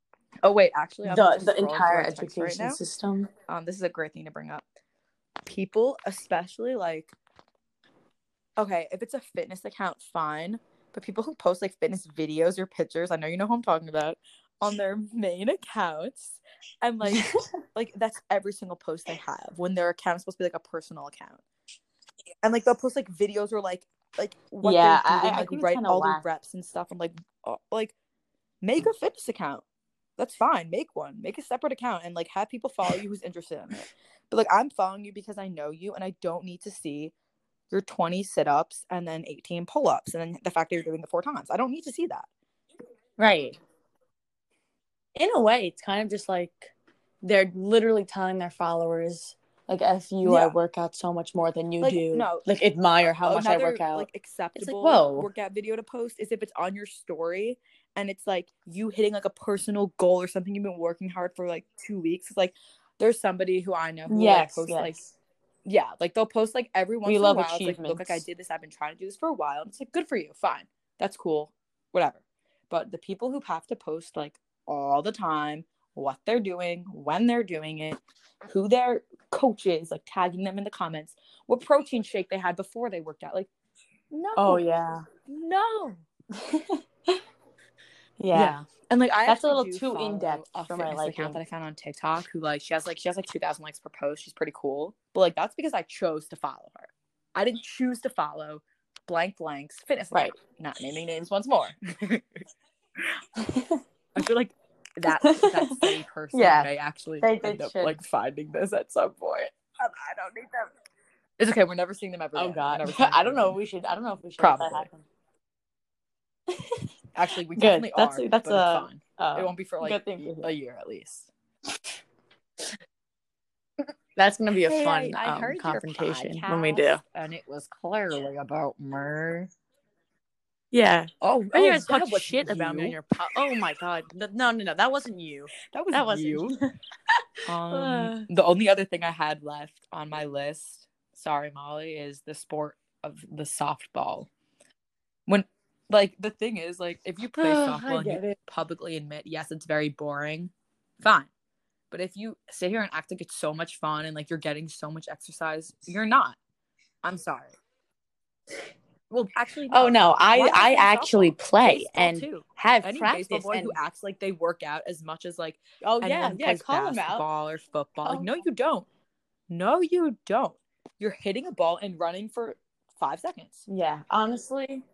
[SPEAKER 2] Oh wait, actually, I'm
[SPEAKER 1] The
[SPEAKER 2] just
[SPEAKER 1] the
[SPEAKER 2] scrolling through
[SPEAKER 1] entire
[SPEAKER 2] our text right
[SPEAKER 1] education
[SPEAKER 2] now.
[SPEAKER 1] system.
[SPEAKER 2] Um, this is a great thing to bring up. People, especially like, okay, if it's a fitness account, fine. But people who post like fitness videos or pictures, I know you know who I'm talking about, on their main accounts, and like, like that's every single post they have when their account is supposed to be like a personal account, and like they'll post like videos or like like what
[SPEAKER 1] Yeah,
[SPEAKER 2] they're
[SPEAKER 1] I,
[SPEAKER 2] doing,
[SPEAKER 1] I
[SPEAKER 2] like
[SPEAKER 1] agree it's
[SPEAKER 2] write
[SPEAKER 1] kind of
[SPEAKER 2] all the
[SPEAKER 1] whack.
[SPEAKER 2] reps and stuff, and like, uh, like make a fitness account. That's fine. Make one. Make a separate account and like have people follow you who's interested in it. But like I'm following you because I know you and I don't need to see your twenty sit-ups and then eighteen pull-ups and then the fact that you're doing it four times. I don't need to see that.
[SPEAKER 1] Right. In a way, it's kind of just like they're literally telling their followers, like, F you, I
[SPEAKER 2] Yeah.
[SPEAKER 1] work out so much more than you
[SPEAKER 2] Like,
[SPEAKER 1] do.
[SPEAKER 2] no.
[SPEAKER 1] Like, admire how much I
[SPEAKER 2] Another
[SPEAKER 1] work out.
[SPEAKER 2] like acceptable
[SPEAKER 1] whoa.
[SPEAKER 2] workout video to post is if it's on your story and it's like you hitting like a personal goal or something you've been working hard for like two weeks. It's like there's somebody who I know who will, like
[SPEAKER 1] Yes,
[SPEAKER 2] post
[SPEAKER 1] yes.
[SPEAKER 2] like yeah, like they'll post like every once
[SPEAKER 1] We
[SPEAKER 2] in
[SPEAKER 1] love
[SPEAKER 2] a while. It's like, look, like I
[SPEAKER 1] achievements.
[SPEAKER 2] did this. I've been trying to do this for a while. And it's like, good for you. Fine. That's cool. Whatever. But the people who have to post like all the time, what they're doing, when they're doing it, who their coach is, like tagging them in the comments, what protein shake they had before they worked out. Like, no.
[SPEAKER 1] Oh, yeah.
[SPEAKER 2] No.
[SPEAKER 1] yeah.
[SPEAKER 2] Yeah. And like I
[SPEAKER 1] That's a
[SPEAKER 2] actually
[SPEAKER 1] little
[SPEAKER 2] do
[SPEAKER 1] too
[SPEAKER 2] follow
[SPEAKER 1] in-depth
[SPEAKER 2] a
[SPEAKER 1] for my
[SPEAKER 2] fitness
[SPEAKER 1] liking.
[SPEAKER 2] account that I found on TikTok who like she has like she has like two thousand likes per post. She's pretty cool. But like that's because I chose to follow her. I didn't choose to follow blank blank's fitness account.
[SPEAKER 1] Right.
[SPEAKER 2] Not naming names once more. I feel like that that same person
[SPEAKER 1] Yeah,
[SPEAKER 2] may actually
[SPEAKER 1] they- they
[SPEAKER 2] end up
[SPEAKER 1] should.
[SPEAKER 2] like finding this at some point. And I don't need them. It's okay. We're never seeing them ever
[SPEAKER 1] Oh,
[SPEAKER 2] again.
[SPEAKER 1] God.
[SPEAKER 2] Never seeing them
[SPEAKER 1] I
[SPEAKER 2] ever
[SPEAKER 1] don't know if
[SPEAKER 2] again.
[SPEAKER 1] we should. I don't know if we should
[SPEAKER 2] Probably.
[SPEAKER 1] let that happen.
[SPEAKER 2] Actually, we
[SPEAKER 1] Good.
[SPEAKER 2] definitely
[SPEAKER 1] That's
[SPEAKER 2] are.
[SPEAKER 1] that's
[SPEAKER 2] but
[SPEAKER 1] a.
[SPEAKER 2] it's fine.
[SPEAKER 1] Uh,
[SPEAKER 2] It won't be for like
[SPEAKER 1] good thing to
[SPEAKER 2] a
[SPEAKER 1] hear.
[SPEAKER 2] year at least.
[SPEAKER 1] That's gonna be a
[SPEAKER 2] Hey,
[SPEAKER 1] fun
[SPEAKER 2] I, I
[SPEAKER 1] um,
[SPEAKER 2] heard
[SPEAKER 1] confrontation
[SPEAKER 2] your
[SPEAKER 1] when we do.
[SPEAKER 2] and it was clearly about me.
[SPEAKER 1] Yeah.
[SPEAKER 2] Oh,
[SPEAKER 1] Oh, you
[SPEAKER 2] oh
[SPEAKER 1] guys
[SPEAKER 2] that
[SPEAKER 1] talk
[SPEAKER 2] was
[SPEAKER 1] shit about me on
[SPEAKER 2] you.
[SPEAKER 1] your po- Oh my god. No, no, no, no. That wasn't you.
[SPEAKER 2] That was
[SPEAKER 1] That wasn't
[SPEAKER 2] you. um,
[SPEAKER 1] Uh.
[SPEAKER 2] the only other thing I had left on my list, sorry, Molly, is the sport of the softball. When, like, the thing is, like, if you play
[SPEAKER 1] I
[SPEAKER 2] softball and you
[SPEAKER 1] get it.
[SPEAKER 2] publicly admit, yes, it's very boring, fine. But if you sit here and act like it's so much fun and like you're getting so much exercise, you're not. I'm sorry. Well, actually, no.
[SPEAKER 1] Oh no, I
[SPEAKER 2] Why am
[SPEAKER 1] I
[SPEAKER 2] saying
[SPEAKER 1] actually
[SPEAKER 2] softball?
[SPEAKER 1] play
[SPEAKER 2] Baseball,
[SPEAKER 1] and
[SPEAKER 2] too.
[SPEAKER 1] have
[SPEAKER 2] Any
[SPEAKER 1] practice
[SPEAKER 2] baseball boy
[SPEAKER 1] and
[SPEAKER 2] who acts like they work out as much as like
[SPEAKER 1] oh yeah,
[SPEAKER 2] anyone who
[SPEAKER 1] yeah,
[SPEAKER 2] plays
[SPEAKER 1] call 'em out.
[SPEAKER 2] basketball or football.
[SPEAKER 1] Call
[SPEAKER 2] Like,
[SPEAKER 1] 'em
[SPEAKER 2] no,
[SPEAKER 1] out.
[SPEAKER 2] you don't. No, you don't. You're hitting a ball and running for five seconds.
[SPEAKER 1] Yeah, honestly.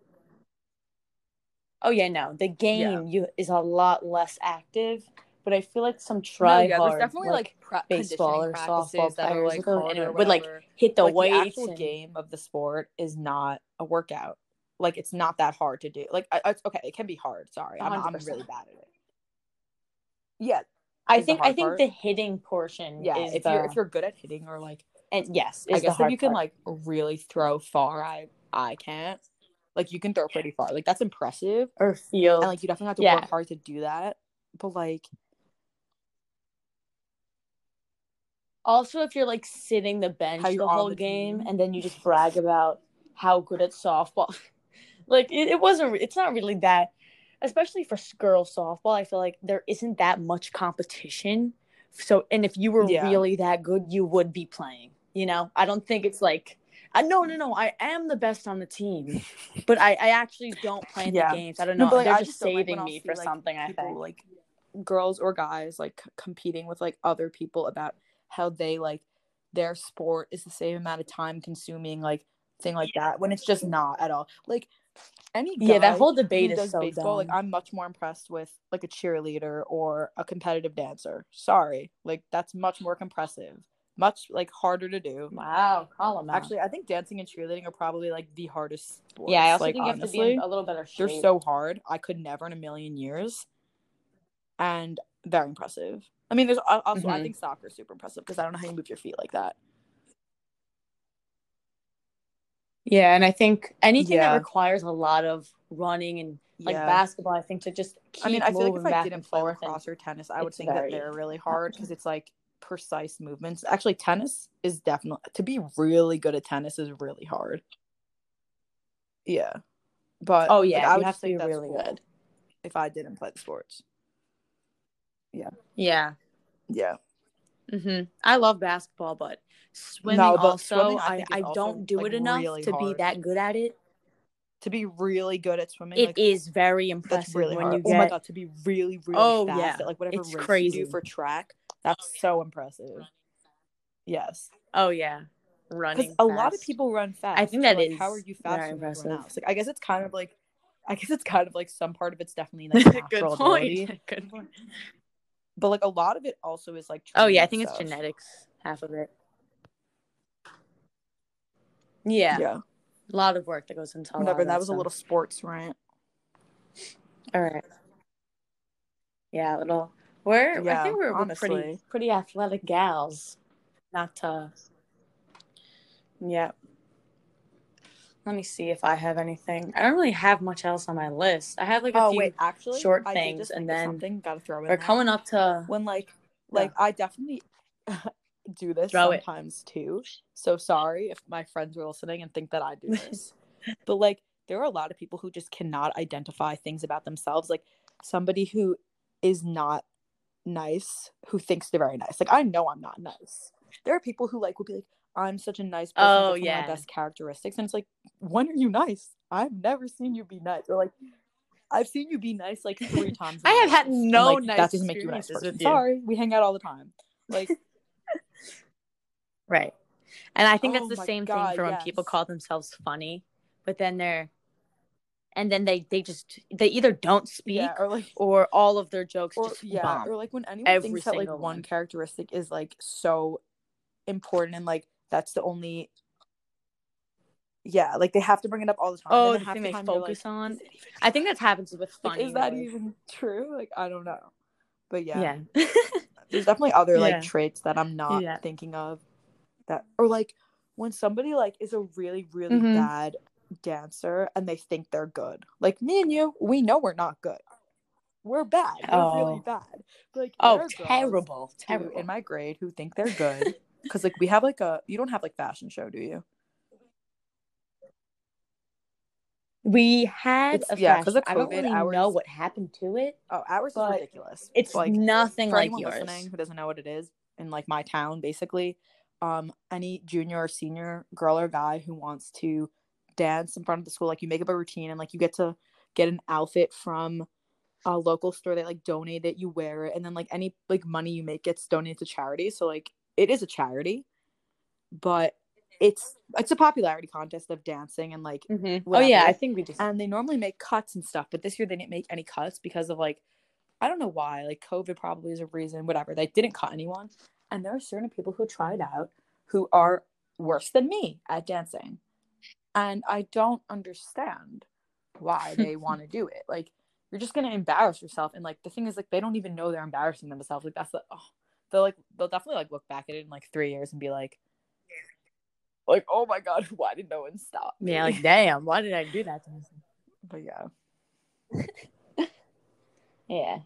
[SPEAKER 1] Oh yeah, no. The game
[SPEAKER 2] Yeah.
[SPEAKER 1] you is a lot less active, but I feel like some
[SPEAKER 2] No,
[SPEAKER 1] try
[SPEAKER 2] yeah, there's
[SPEAKER 1] hard
[SPEAKER 2] definitely
[SPEAKER 1] like,
[SPEAKER 2] like, pra-
[SPEAKER 1] baseball
[SPEAKER 2] conditioning
[SPEAKER 1] or
[SPEAKER 2] practices
[SPEAKER 1] softball
[SPEAKER 2] that are
[SPEAKER 1] players
[SPEAKER 2] like
[SPEAKER 1] would,
[SPEAKER 2] hard
[SPEAKER 1] anyway,
[SPEAKER 2] or
[SPEAKER 1] would like
[SPEAKER 2] whatever.
[SPEAKER 1] hit the
[SPEAKER 2] Like the
[SPEAKER 1] weights
[SPEAKER 2] actual
[SPEAKER 1] and
[SPEAKER 2] game of the sport is not a workout. Like it's not that hard to do. Like I, I- okay, it can be hard. Sorry, I'm I'm
[SPEAKER 1] one hundred percent.
[SPEAKER 2] really bad at it. Yeah,
[SPEAKER 1] I
[SPEAKER 2] is the
[SPEAKER 1] think I
[SPEAKER 2] hard
[SPEAKER 1] think
[SPEAKER 2] part.
[SPEAKER 1] the hitting portion
[SPEAKER 2] Yeah,
[SPEAKER 1] is
[SPEAKER 2] if
[SPEAKER 1] the
[SPEAKER 2] you're if you're good at hitting or like
[SPEAKER 1] and yes,
[SPEAKER 2] I
[SPEAKER 1] is the
[SPEAKER 2] guess if
[SPEAKER 1] hard
[SPEAKER 2] you can
[SPEAKER 1] part.
[SPEAKER 2] like really throw far, I I can't. Like you can throw pretty far. Like that's impressive.
[SPEAKER 1] Or field.
[SPEAKER 2] And like you definitely have to
[SPEAKER 1] Yeah.
[SPEAKER 2] work hard to do that. But like
[SPEAKER 1] Also, if you're like sitting the bench
[SPEAKER 2] How you're
[SPEAKER 1] the
[SPEAKER 2] on
[SPEAKER 1] whole
[SPEAKER 2] the
[SPEAKER 1] game
[SPEAKER 2] team.
[SPEAKER 1] and then you just brag about how good at softball, like it, it wasn't. It's not really that, especially for girl softball. I feel like there isn't that much competition. So, and if you were
[SPEAKER 2] Yeah.
[SPEAKER 1] really that good, you would be playing. You know, I don't think it's like, I no, no, no. I am the best on the team, but I, I actually don't play in
[SPEAKER 2] Yeah.
[SPEAKER 1] the games. I don't
[SPEAKER 2] No,
[SPEAKER 1] know.
[SPEAKER 2] but, like,
[SPEAKER 1] They're
[SPEAKER 2] I
[SPEAKER 1] just
[SPEAKER 2] just don't like
[SPEAKER 1] saving
[SPEAKER 2] when I'll
[SPEAKER 1] me
[SPEAKER 2] see,
[SPEAKER 1] for
[SPEAKER 2] like,
[SPEAKER 1] something. I
[SPEAKER 2] people
[SPEAKER 1] think.
[SPEAKER 2] like girls or guys like c- competing with like other people about how they like their sport is the same amount of time consuming, like thing like that, when it's just not at all. Like any guy
[SPEAKER 1] Yeah, that whole debate
[SPEAKER 2] who
[SPEAKER 1] is
[SPEAKER 2] does
[SPEAKER 1] so
[SPEAKER 2] baseball, like
[SPEAKER 1] dumb.
[SPEAKER 2] I'm much more impressed with like a cheerleader or a competitive dancer. Sorry, like that's much more impressive, much like harder to do.
[SPEAKER 1] Wow, call them out.
[SPEAKER 2] Actually, I think dancing and cheerleading are probably like the hardest sports.
[SPEAKER 1] Yeah, I also
[SPEAKER 2] like,
[SPEAKER 1] think you
[SPEAKER 2] honestly,
[SPEAKER 1] have to be in a little better shape.
[SPEAKER 2] They're so hard. I could never in a million years. And very impressive. I mean, there's also
[SPEAKER 1] mm-hmm.
[SPEAKER 2] I think soccer is super impressive because I don't know how you move your feet like that.
[SPEAKER 1] Yeah, and I think anything
[SPEAKER 2] Yeah.
[SPEAKER 1] that requires a lot of running and like
[SPEAKER 2] Yeah.
[SPEAKER 1] basketball, I think to just keep
[SPEAKER 2] I mean, I feel like if
[SPEAKER 1] moving
[SPEAKER 2] I
[SPEAKER 1] back
[SPEAKER 2] didn't
[SPEAKER 1] and
[SPEAKER 2] play
[SPEAKER 1] forth
[SPEAKER 2] lacrosse
[SPEAKER 1] and
[SPEAKER 2] or tennis, I would
[SPEAKER 1] it's
[SPEAKER 2] think that
[SPEAKER 1] very-
[SPEAKER 2] they're really hard because it's like precise movements. Actually, tennis is definitely to be really good at tennis is really hard. Yeah, but
[SPEAKER 1] oh yeah,
[SPEAKER 2] like, I
[SPEAKER 1] you
[SPEAKER 2] would
[SPEAKER 1] have
[SPEAKER 2] just
[SPEAKER 1] to be
[SPEAKER 2] think that's
[SPEAKER 1] really
[SPEAKER 2] cool
[SPEAKER 1] good
[SPEAKER 2] if I didn't play the sports. Yeah.
[SPEAKER 1] Yeah.
[SPEAKER 2] Yeah.
[SPEAKER 1] Mm-hmm. I love basketball, but swimming
[SPEAKER 2] No, but
[SPEAKER 1] also,
[SPEAKER 2] swimming I
[SPEAKER 1] I,
[SPEAKER 2] think is
[SPEAKER 1] I
[SPEAKER 2] also
[SPEAKER 1] don't do
[SPEAKER 2] like
[SPEAKER 1] it enough
[SPEAKER 2] really
[SPEAKER 1] to be
[SPEAKER 2] hard.
[SPEAKER 1] that good at it.
[SPEAKER 2] To be really good at swimming,
[SPEAKER 1] It
[SPEAKER 2] like
[SPEAKER 1] is very
[SPEAKER 2] that's
[SPEAKER 1] impressive
[SPEAKER 2] really
[SPEAKER 1] when
[SPEAKER 2] hard.
[SPEAKER 1] you
[SPEAKER 2] Oh my
[SPEAKER 1] get,
[SPEAKER 2] god, to be really, really
[SPEAKER 1] oh
[SPEAKER 2] fast
[SPEAKER 1] yeah,
[SPEAKER 2] at like whatever
[SPEAKER 1] it's
[SPEAKER 2] race
[SPEAKER 1] crazy.
[SPEAKER 2] you do for track, that's so impressive. Yes.
[SPEAKER 1] Oh yeah,
[SPEAKER 2] Because
[SPEAKER 1] running
[SPEAKER 2] a
[SPEAKER 1] fast.
[SPEAKER 2] lot of people run fast.
[SPEAKER 1] I think
[SPEAKER 2] so,
[SPEAKER 1] that
[SPEAKER 2] like,
[SPEAKER 1] is
[SPEAKER 2] how are you
[SPEAKER 1] very
[SPEAKER 2] faster than everyone
[SPEAKER 1] impressive.
[SPEAKER 2] else? Like, I guess it's kind of like, I guess it's kind of like some part of it's definitely like natural
[SPEAKER 1] Good point.
[SPEAKER 2] ability,
[SPEAKER 1] Good point.
[SPEAKER 2] but like a lot of it also is like.
[SPEAKER 1] Oh yeah, I
[SPEAKER 2] training
[SPEAKER 1] think it's
[SPEAKER 2] stuff.
[SPEAKER 1] genetics, half of it. Yeah,
[SPEAKER 2] Yeah.
[SPEAKER 1] a lot of work that goes into a lot
[SPEAKER 2] Whatever.
[SPEAKER 1] of that,
[SPEAKER 2] That was
[SPEAKER 1] stuff.
[SPEAKER 2] a little sports rant.
[SPEAKER 1] All right. Yeah, a little. We're.
[SPEAKER 2] Yeah,
[SPEAKER 1] I think we're, we're
[SPEAKER 2] honestly.
[SPEAKER 1] pretty pretty athletic gals. Not to. Yeah. Let me see if I have anything. I don't really have much else on my list. I have like a
[SPEAKER 2] oh
[SPEAKER 1] few
[SPEAKER 2] wait, actually,
[SPEAKER 1] short
[SPEAKER 2] I
[SPEAKER 1] things,
[SPEAKER 2] did just
[SPEAKER 1] and
[SPEAKER 2] think of
[SPEAKER 1] then
[SPEAKER 2] something. Gotta throw in
[SPEAKER 1] we're
[SPEAKER 2] there.
[SPEAKER 1] coming up to
[SPEAKER 2] when like like
[SPEAKER 1] yeah.
[SPEAKER 2] I definitely do this
[SPEAKER 1] Throw it.
[SPEAKER 2] sometimes too. So sorry if my friends are listening and think that I do this. But like there are a lot of people who just cannot identify things about themselves. Like somebody who is not nice who thinks they're very nice. Like I know I'm not nice. There are people who like will be like, I'm such a nice person.
[SPEAKER 1] Oh
[SPEAKER 2] It's like one
[SPEAKER 1] yeah.
[SPEAKER 2] of my best characteristics. And it's like, when are you nice? I've never seen you be nice. Or like I've seen you be nice like three times.
[SPEAKER 1] I have
[SPEAKER 2] life.
[SPEAKER 1] had no
[SPEAKER 2] and, like,
[SPEAKER 1] nice
[SPEAKER 2] that doesn't make you a nice
[SPEAKER 1] experiences
[SPEAKER 2] person.
[SPEAKER 1] with you.
[SPEAKER 2] Sorry, we hang out all the time. Like
[SPEAKER 1] right. And I think
[SPEAKER 2] oh
[SPEAKER 1] that's the
[SPEAKER 2] my
[SPEAKER 1] same
[SPEAKER 2] God,
[SPEAKER 1] thing for when
[SPEAKER 2] yes.
[SPEAKER 1] people call themselves funny, but then they're and then they, they just they either don't speak
[SPEAKER 2] yeah, or like
[SPEAKER 1] or all of their jokes
[SPEAKER 2] or
[SPEAKER 1] just
[SPEAKER 2] yeah,
[SPEAKER 1] bomb.
[SPEAKER 2] or like when anyone
[SPEAKER 1] Every
[SPEAKER 2] thinks that like
[SPEAKER 1] single
[SPEAKER 2] one
[SPEAKER 1] one.
[SPEAKER 2] characteristic is like so important and like that's the only yeah, like they have to bring it up all the time.
[SPEAKER 1] Oh,
[SPEAKER 2] and
[SPEAKER 1] the
[SPEAKER 2] half
[SPEAKER 1] thing
[SPEAKER 2] the
[SPEAKER 1] they
[SPEAKER 2] time
[SPEAKER 1] focus
[SPEAKER 2] like,
[SPEAKER 1] on. I think that happens with funny.
[SPEAKER 2] Like, is that
[SPEAKER 1] more.
[SPEAKER 2] even true? Like, I don't know. But yeah.
[SPEAKER 1] Yeah.
[SPEAKER 2] There's definitely other
[SPEAKER 1] yeah.
[SPEAKER 2] like traits that I'm not
[SPEAKER 1] yeah.
[SPEAKER 2] thinking of. That or like when somebody like is a really, really
[SPEAKER 1] mm-hmm.
[SPEAKER 2] bad dancer and they think they're good. Like me and you, we know we're not good. We're bad. We're
[SPEAKER 1] oh.
[SPEAKER 2] really bad. But, like
[SPEAKER 1] oh, terrible. Terrible.
[SPEAKER 2] Who, in my grade who think they're good. Because like we have like a you don't have like fashion show, do you?
[SPEAKER 1] We had
[SPEAKER 2] it's,
[SPEAKER 1] a
[SPEAKER 2] yeah,
[SPEAKER 1] fashion.
[SPEAKER 2] because of COVID,
[SPEAKER 1] I don't really
[SPEAKER 2] ours,
[SPEAKER 1] know what happened to it.
[SPEAKER 2] Oh, ours is ridiculous.
[SPEAKER 1] It's
[SPEAKER 2] like
[SPEAKER 1] nothing
[SPEAKER 2] for
[SPEAKER 1] like
[SPEAKER 2] anyone
[SPEAKER 1] yours.
[SPEAKER 2] listening who doesn't know what it is in like my town, basically, um, any junior or senior girl or guy who wants to dance in front of the school, like you make up a routine and like you get to get an outfit from a local store. They like donate it, you wear it, and then like any like money you make gets donated to charity. So like it is a charity, but it's it's a popularity contest of dancing and like
[SPEAKER 1] mm-hmm. oh yeah, I think we just
[SPEAKER 2] and they normally make cuts and stuff, but this year they didn't make any cuts because of like I don't know why, like COVID probably is a reason, whatever. They didn't cut anyone, and there are certain people who tried out who are worse than me at dancing, and I don't understand why they want to do it. Like you're just gonna embarrass yourself, and like the thing is like they don't even know they're embarrassing themselves. Like that's the oh, they'll like they'll definitely like look back at it in like three years and be like. Like, oh my God, why did no one stop me?
[SPEAKER 1] Yeah, like, damn, why did I do that to myself?
[SPEAKER 2] But yeah.
[SPEAKER 1] yeah.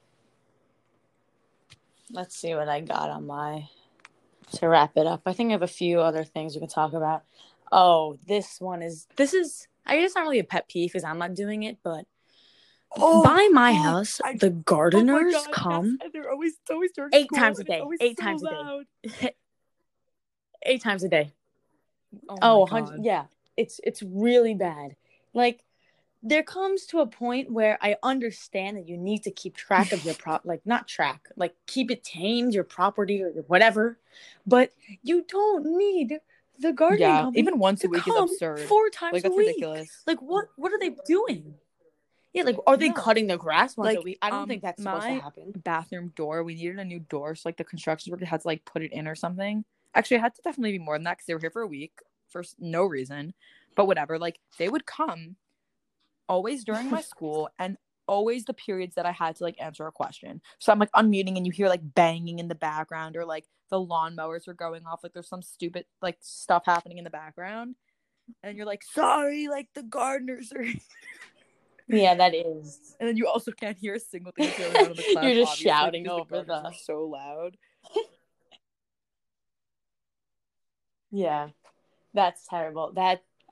[SPEAKER 1] Let's see what I got on my... To wrap it up. I think I have a few other things we can talk about. Oh, this one is... This is... I guess it's not really a pet peeve because I'm not doing it, but... Oh, by my oh, house, I, the gardeners oh God, come...
[SPEAKER 2] Yes, they're always, always during
[SPEAKER 1] eight
[SPEAKER 2] school,
[SPEAKER 1] times a day. Eight
[SPEAKER 2] so
[SPEAKER 1] times
[SPEAKER 2] loud.
[SPEAKER 1] a day. eight times a day.
[SPEAKER 2] Oh,
[SPEAKER 1] oh
[SPEAKER 2] my God.
[SPEAKER 1] yeah, it's it's really bad. Like there comes to a point where I understand that you need to keep track of your prop, like not track, like keep it tamed, your property or whatever, but you don't need the gardening
[SPEAKER 2] yeah,
[SPEAKER 1] company
[SPEAKER 2] even once
[SPEAKER 1] to
[SPEAKER 2] a week
[SPEAKER 1] come
[SPEAKER 2] is absurd.
[SPEAKER 1] Four times
[SPEAKER 2] like, that's
[SPEAKER 1] a week.
[SPEAKER 2] Ridiculous.
[SPEAKER 1] Like what? What are they doing? Yeah, like are they
[SPEAKER 2] no.
[SPEAKER 1] cutting the grass once
[SPEAKER 2] like,
[SPEAKER 1] a week? I don't
[SPEAKER 2] um,
[SPEAKER 1] think that's supposed to happen.
[SPEAKER 2] Bathroom door, we needed a new door, so like the construction worker had to like put it in or something. Actually, it had to definitely be more than that because they were here for a week for no reason. But whatever, like they would come always during my school and always the periods that I had to like answer a question. So I'm like unmuting and you hear like banging in the background or like the lawnmowers are going off. Like there's some stupid like stuff happening in the background. And you're like, sorry, like the gardeners are
[SPEAKER 1] Yeah, that is.
[SPEAKER 2] And then you also can't hear a single thing that's going on in the class.
[SPEAKER 1] You're just
[SPEAKER 2] obviously,
[SPEAKER 1] shouting over
[SPEAKER 2] the
[SPEAKER 1] the...
[SPEAKER 2] are so loud.
[SPEAKER 1] Yeah. That's terrible. That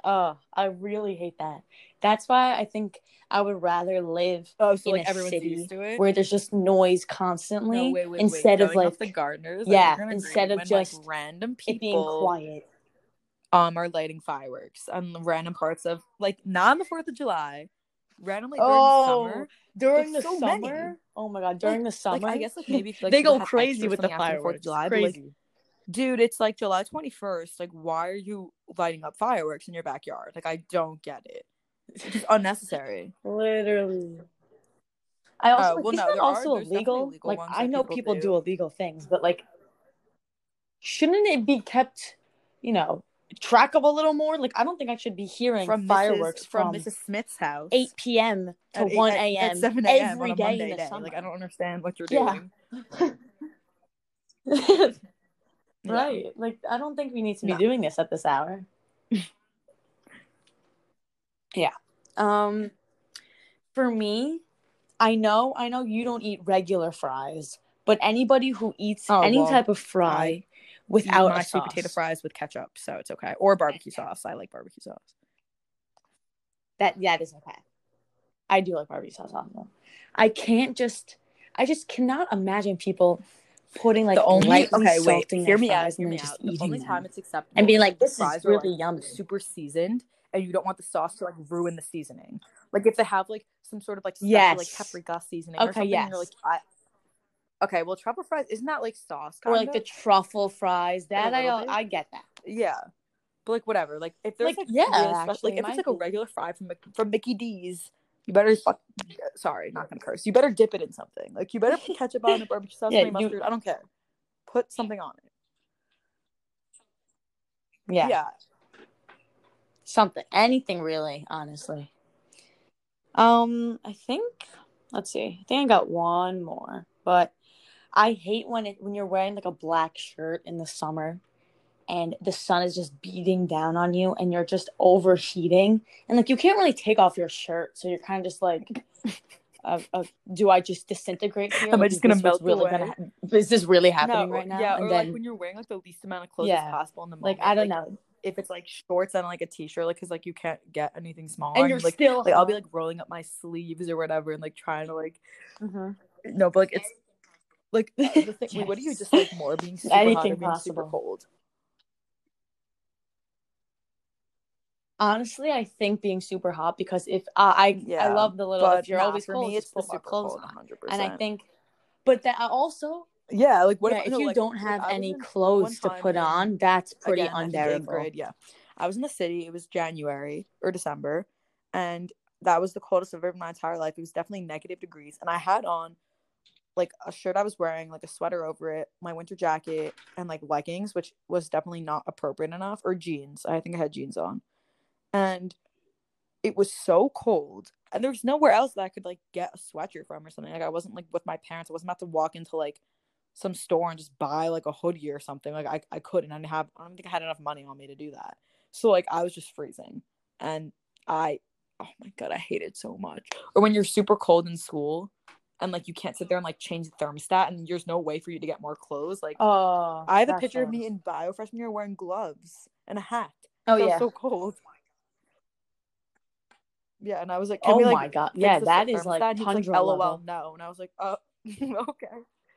[SPEAKER 1] Oh, I really hate that. That's why I think I would rather live
[SPEAKER 2] Oh, so
[SPEAKER 1] in
[SPEAKER 2] like
[SPEAKER 1] a
[SPEAKER 2] everyone's
[SPEAKER 1] city
[SPEAKER 2] used to it?
[SPEAKER 1] where there's just noise constantly
[SPEAKER 2] No, wait, wait, wait.
[SPEAKER 1] instead of
[SPEAKER 2] Going off the
[SPEAKER 1] like,
[SPEAKER 2] gardeners, like you're
[SPEAKER 1] yeah,
[SPEAKER 2] gonna
[SPEAKER 1] instead
[SPEAKER 2] agree
[SPEAKER 1] of
[SPEAKER 2] when like
[SPEAKER 1] just
[SPEAKER 2] random
[SPEAKER 1] it being
[SPEAKER 2] people
[SPEAKER 1] quiet.
[SPEAKER 2] um are lighting fireworks on the random parts of like not on the Fourth of July, randomly during the
[SPEAKER 1] Oh,
[SPEAKER 2] summer.
[SPEAKER 1] during
[SPEAKER 2] Like
[SPEAKER 1] the
[SPEAKER 2] so
[SPEAKER 1] summer?
[SPEAKER 2] many.
[SPEAKER 1] Oh my God, during
[SPEAKER 2] Like
[SPEAKER 1] the
[SPEAKER 2] like
[SPEAKER 1] summer?
[SPEAKER 2] I guess like maybe like
[SPEAKER 1] They
[SPEAKER 2] people
[SPEAKER 1] go
[SPEAKER 2] have
[SPEAKER 1] crazy
[SPEAKER 2] extra or
[SPEAKER 1] with the
[SPEAKER 2] something after the Fourth of
[SPEAKER 1] fireworks.
[SPEAKER 2] July, but like,
[SPEAKER 1] Crazy.
[SPEAKER 2] dude, it's like July twenty-first. Like, why are you lighting up fireworks in your backyard? Like, I don't get it. It's just unnecessary.
[SPEAKER 1] Literally. I also
[SPEAKER 2] Uh,
[SPEAKER 1] like,
[SPEAKER 2] well,
[SPEAKER 1] isn't
[SPEAKER 2] no,
[SPEAKER 1] that
[SPEAKER 2] there are
[SPEAKER 1] also
[SPEAKER 2] there's definitely
[SPEAKER 1] illegal?
[SPEAKER 2] illegal
[SPEAKER 1] Like,
[SPEAKER 2] ones
[SPEAKER 1] I
[SPEAKER 2] that
[SPEAKER 1] know
[SPEAKER 2] people
[SPEAKER 1] people
[SPEAKER 2] do.
[SPEAKER 1] do illegal things, but like, shouldn't it be kept, you know, track of a little more? Like, I don't think I should be hearing
[SPEAKER 2] From
[SPEAKER 1] fireworks
[SPEAKER 2] Missus from
[SPEAKER 1] from
[SPEAKER 2] Missus Smith's house
[SPEAKER 1] eight p.m. to
[SPEAKER 2] at eight,
[SPEAKER 1] one
[SPEAKER 2] at, at
[SPEAKER 1] a.m.
[SPEAKER 2] seven a.m. on
[SPEAKER 1] every
[SPEAKER 2] a
[SPEAKER 1] day in
[SPEAKER 2] Monday
[SPEAKER 1] the
[SPEAKER 2] day.
[SPEAKER 1] summer.
[SPEAKER 2] Like, I don't understand what you're
[SPEAKER 1] Yeah.
[SPEAKER 2] doing.
[SPEAKER 1] Right. Yeah. Like, I don't think we need to be
[SPEAKER 2] no.
[SPEAKER 1] doing this at this hour. Yeah. Um, for me, I know, I know you don't eat regular fries, but anybody who eats
[SPEAKER 2] Oh,
[SPEAKER 1] any
[SPEAKER 2] well,
[SPEAKER 1] type of fry
[SPEAKER 2] I
[SPEAKER 1] without
[SPEAKER 2] eat my
[SPEAKER 1] a
[SPEAKER 2] sweet
[SPEAKER 1] sauce.
[SPEAKER 2] potato fries with ketchup, so it's okay. Or barbecue sauce. I like barbecue sauce.
[SPEAKER 1] That that is okay. I do like barbecue sauce also. I can't just, I just cannot imagine people putting like
[SPEAKER 2] The only
[SPEAKER 1] lightly
[SPEAKER 2] okay, wait,
[SPEAKER 1] salting
[SPEAKER 2] hear
[SPEAKER 1] their
[SPEAKER 2] me out,
[SPEAKER 1] fries
[SPEAKER 2] hear
[SPEAKER 1] and
[SPEAKER 2] me
[SPEAKER 1] then just
[SPEAKER 2] out. The
[SPEAKER 1] eating
[SPEAKER 2] only
[SPEAKER 1] them
[SPEAKER 2] time it's acceptable
[SPEAKER 1] and being
[SPEAKER 2] is
[SPEAKER 1] like,
[SPEAKER 2] if the
[SPEAKER 1] this is
[SPEAKER 2] fries are
[SPEAKER 1] really
[SPEAKER 2] like
[SPEAKER 1] yummy.
[SPEAKER 2] super seasoned and you don't want the sauce to like ruin the seasoning. Like if they have like some sort of like special
[SPEAKER 1] Yes.
[SPEAKER 2] like paprika seasoning
[SPEAKER 1] Okay,
[SPEAKER 2] or something,
[SPEAKER 1] yes.
[SPEAKER 2] and you're like, I okay, well, truffle fries isn't that like sauce kind
[SPEAKER 1] Or like
[SPEAKER 2] of?
[SPEAKER 1] the truffle fries. That
[SPEAKER 2] a
[SPEAKER 1] I
[SPEAKER 2] little bit.
[SPEAKER 1] I get that.
[SPEAKER 2] Yeah, but like whatever. Like if there's
[SPEAKER 1] Like,
[SPEAKER 2] like,
[SPEAKER 1] yeah,
[SPEAKER 2] really special,
[SPEAKER 1] actually,
[SPEAKER 2] like
[SPEAKER 1] it
[SPEAKER 2] if it's
[SPEAKER 1] might
[SPEAKER 2] like a
[SPEAKER 1] be.
[SPEAKER 2] regular fry from Mc- from Mickey D's, you better fuck. Sorry, not gonna curse. You better dip it in something. Like you better put ketchup on it, barbecue sauce,
[SPEAKER 1] Yeah,
[SPEAKER 2] honey
[SPEAKER 1] you-
[SPEAKER 2] mustard. I don't care. Put something on it.
[SPEAKER 1] Yeah.
[SPEAKER 2] Yeah.
[SPEAKER 1] Something. Anything really, honestly. Um, I think, let's see. I think I got one more. But I hate when it when you're wearing like a black shirt in the summer and the sun is just beating down on you and you're just overheating and like you can't really take off your shirt, so you're kind of just like uh, uh, do I just disintegrate here?
[SPEAKER 2] Am
[SPEAKER 1] like,
[SPEAKER 2] I just gonna
[SPEAKER 1] is this
[SPEAKER 2] melt
[SPEAKER 1] what's really
[SPEAKER 2] away?
[SPEAKER 1] gonna ha- is this really happening
[SPEAKER 2] no,
[SPEAKER 1] right now?
[SPEAKER 2] Yeah,
[SPEAKER 1] and
[SPEAKER 2] or
[SPEAKER 1] then
[SPEAKER 2] like when you're wearing like the least amount of clothes
[SPEAKER 1] yeah,
[SPEAKER 2] as possible in the
[SPEAKER 1] like
[SPEAKER 2] moment.
[SPEAKER 1] I don't
[SPEAKER 2] like,
[SPEAKER 1] know
[SPEAKER 2] if it's like shorts and like a t-shirt, like because like you can't get anything smaller,
[SPEAKER 1] and you're
[SPEAKER 2] like
[SPEAKER 1] still
[SPEAKER 2] like
[SPEAKER 1] hot.
[SPEAKER 2] I'll be like rolling up my sleeves or whatever and like trying to like
[SPEAKER 1] mm-hmm.
[SPEAKER 2] no, but like it's like the thing.
[SPEAKER 1] Yes.
[SPEAKER 2] Wait, what do you just like more being super
[SPEAKER 1] anything
[SPEAKER 2] hot or being
[SPEAKER 1] possible.
[SPEAKER 2] super cold?
[SPEAKER 1] Honestly, I think being super hot because if uh, I
[SPEAKER 2] Yeah,
[SPEAKER 1] I love the little
[SPEAKER 2] but
[SPEAKER 1] if you're
[SPEAKER 2] nah,
[SPEAKER 1] always
[SPEAKER 2] for
[SPEAKER 1] cold,
[SPEAKER 2] me
[SPEAKER 1] just
[SPEAKER 2] it's the
[SPEAKER 1] put more
[SPEAKER 2] super
[SPEAKER 1] clothes
[SPEAKER 2] cold,
[SPEAKER 1] on.
[SPEAKER 2] one hundred percent.
[SPEAKER 1] And I think, but that also
[SPEAKER 2] yeah, like what
[SPEAKER 1] yeah,
[SPEAKER 2] if,
[SPEAKER 1] if
[SPEAKER 2] no,
[SPEAKER 1] you
[SPEAKER 2] like,
[SPEAKER 1] don't
[SPEAKER 2] like,
[SPEAKER 1] have
[SPEAKER 2] I was
[SPEAKER 1] any
[SPEAKER 2] in- one
[SPEAKER 1] clothes to
[SPEAKER 2] time
[SPEAKER 1] put
[SPEAKER 2] in-
[SPEAKER 1] on, that's pretty
[SPEAKER 2] again, I think eighth
[SPEAKER 1] unbearable.
[SPEAKER 2] grade, yeah. I was in the city. It was January or December, and that was the coldest I've ever been in my entire life. It was definitely negative degrees, and I had on like a shirt I was wearing, like a sweater over it, my winter jacket, and like leggings, which was definitely not appropriate enough, or jeans. I think I had jeans on, and it was so cold, and there was nowhere else that I could like get a sweatshirt from or something. Like I wasn't like with my parents. I wasn't about to walk into like some store and just buy like a hoodie or something. Like I, I couldn't. I didn't have. I don't think I had enough money on me to do that. So like I was just freezing, and I, oh my god, I hate it so much. Or when you're super cold in school, and like you can't sit there and like change the thermostat, and there's no way for you to get more clothes. Like
[SPEAKER 1] Oh,
[SPEAKER 2] I have a
[SPEAKER 1] that's
[SPEAKER 2] picture of
[SPEAKER 1] gross.
[SPEAKER 2] me in bio freshman year wearing gloves and a hat.
[SPEAKER 1] Oh
[SPEAKER 2] I was
[SPEAKER 1] yeah.
[SPEAKER 2] so cold. Yeah, and I was like, "Can
[SPEAKER 1] Oh
[SPEAKER 2] we like
[SPEAKER 1] my god.
[SPEAKER 2] fix
[SPEAKER 1] Yeah,
[SPEAKER 2] the
[SPEAKER 1] that is like
[SPEAKER 2] thermostat?" And he was like,
[SPEAKER 1] tundra
[SPEAKER 2] "L O L,
[SPEAKER 1] level.
[SPEAKER 2] no." And I was like, "Oh, okay."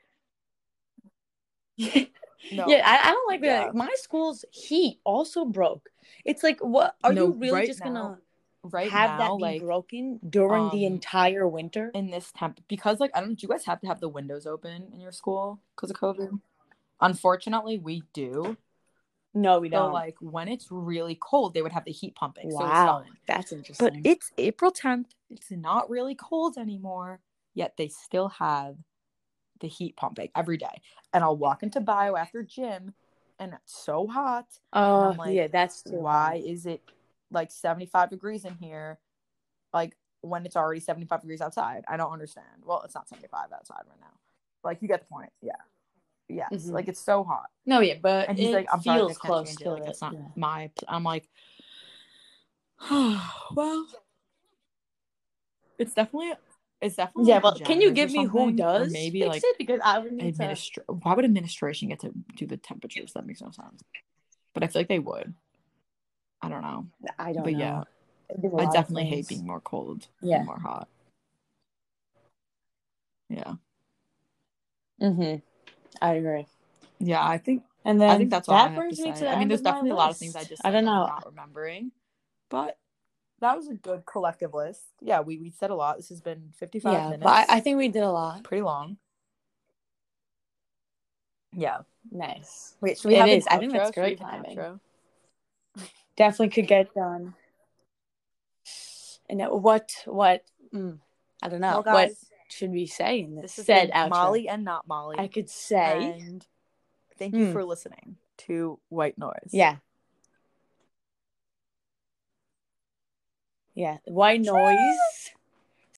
[SPEAKER 2] No.
[SPEAKER 1] Yeah, I, I don't like
[SPEAKER 2] Yeah.
[SPEAKER 1] that. My school's heat also broke. It's like, what are
[SPEAKER 2] No,
[SPEAKER 1] you really
[SPEAKER 2] right
[SPEAKER 1] just
[SPEAKER 2] now-
[SPEAKER 1] gonna
[SPEAKER 2] Right
[SPEAKER 1] have
[SPEAKER 2] now,
[SPEAKER 1] that be
[SPEAKER 2] like
[SPEAKER 1] broken during the
[SPEAKER 2] um,
[SPEAKER 1] entire winter?
[SPEAKER 2] in this temp, because like I don't. Do you guys have to have the windows open in your school because of COVID? Unfortunately, we do.
[SPEAKER 1] No, we
[SPEAKER 2] So
[SPEAKER 1] don't.
[SPEAKER 2] like when it's really cold, they would have the heat pumping. So it's
[SPEAKER 1] Wow,
[SPEAKER 2] fine.
[SPEAKER 1] that's
[SPEAKER 2] But
[SPEAKER 1] interesting.
[SPEAKER 2] it's April tenth. It's not really cold anymore. Yet they still have the heat pumping every day. And I'll walk into bio after gym, and it's so hot.
[SPEAKER 1] Oh,
[SPEAKER 2] and I'm like,
[SPEAKER 1] yeah, that's too
[SPEAKER 2] why
[SPEAKER 1] hot.
[SPEAKER 2] is it like seventy-five degrees in here? Like when it's already seventy-five degrees outside. I don't understand. Well, it's not seventy-five outside right now. Like you get the point. Yeah. Yes.
[SPEAKER 1] Mhm.
[SPEAKER 2] Like it's so hot.
[SPEAKER 1] No, yeah, but
[SPEAKER 2] And he's
[SPEAKER 1] it
[SPEAKER 2] like, I'm sorry, I
[SPEAKER 1] feels
[SPEAKER 2] can't
[SPEAKER 1] close
[SPEAKER 2] change it.
[SPEAKER 1] to
[SPEAKER 2] Like
[SPEAKER 1] it.
[SPEAKER 2] it's not
[SPEAKER 1] yeah.
[SPEAKER 2] my. I'm like, well, it's definitely. It's definitely
[SPEAKER 1] Yeah,
[SPEAKER 2] like
[SPEAKER 1] well, can you
[SPEAKER 2] janitors
[SPEAKER 1] give
[SPEAKER 2] or
[SPEAKER 1] me who
[SPEAKER 2] something, or
[SPEAKER 1] does
[SPEAKER 2] maybe
[SPEAKER 1] fix
[SPEAKER 2] like
[SPEAKER 1] it? Because I would need to.
[SPEAKER 2] administra- Why would administration get to do the temperatures? That makes no sense. But I feel like they would. I I don't know.
[SPEAKER 1] I don't
[SPEAKER 2] but
[SPEAKER 1] know.
[SPEAKER 2] yeah,
[SPEAKER 1] There's a
[SPEAKER 2] I
[SPEAKER 1] lot of
[SPEAKER 2] definitely hate
[SPEAKER 1] things.
[SPEAKER 2] being more cold
[SPEAKER 1] Yeah.
[SPEAKER 2] than more hot. Yeah.
[SPEAKER 1] Mhm. I agree.
[SPEAKER 2] Yeah, I think
[SPEAKER 1] And then
[SPEAKER 2] I think that's all I
[SPEAKER 1] that
[SPEAKER 2] have to
[SPEAKER 1] brings me to
[SPEAKER 2] say.
[SPEAKER 1] the
[SPEAKER 2] I mean,
[SPEAKER 1] end
[SPEAKER 2] there's
[SPEAKER 1] of my
[SPEAKER 2] definitely a lot of things I
[SPEAKER 1] list.
[SPEAKER 2] just
[SPEAKER 1] I
[SPEAKER 2] like
[SPEAKER 1] don't
[SPEAKER 2] am
[SPEAKER 1] know.
[SPEAKER 2] not remembering, but that was a good collective list. Yeah, we we said a lot. This has been fifty-five
[SPEAKER 1] Yeah,
[SPEAKER 2] minutes.
[SPEAKER 1] but I, I think we did a lot.
[SPEAKER 2] Pretty long. Yeah.
[SPEAKER 1] Nice.
[SPEAKER 2] Wait, should we
[SPEAKER 1] It
[SPEAKER 2] have
[SPEAKER 1] is.
[SPEAKER 2] an
[SPEAKER 1] I
[SPEAKER 2] outro?
[SPEAKER 1] think that's
[SPEAKER 2] Should we
[SPEAKER 1] great
[SPEAKER 2] have an
[SPEAKER 1] timing.
[SPEAKER 2] outro?
[SPEAKER 1] Definitely could get done. And what what mm, I don't know.
[SPEAKER 2] Well, guys,
[SPEAKER 1] what should we say in this,
[SPEAKER 2] this has
[SPEAKER 1] said
[SPEAKER 2] been
[SPEAKER 1] outro?
[SPEAKER 2] Molly and not Molly.
[SPEAKER 1] I could say.
[SPEAKER 2] And thank you
[SPEAKER 1] Hmm.
[SPEAKER 2] for listening to White Noise.
[SPEAKER 1] Yeah. Yeah. White Noise.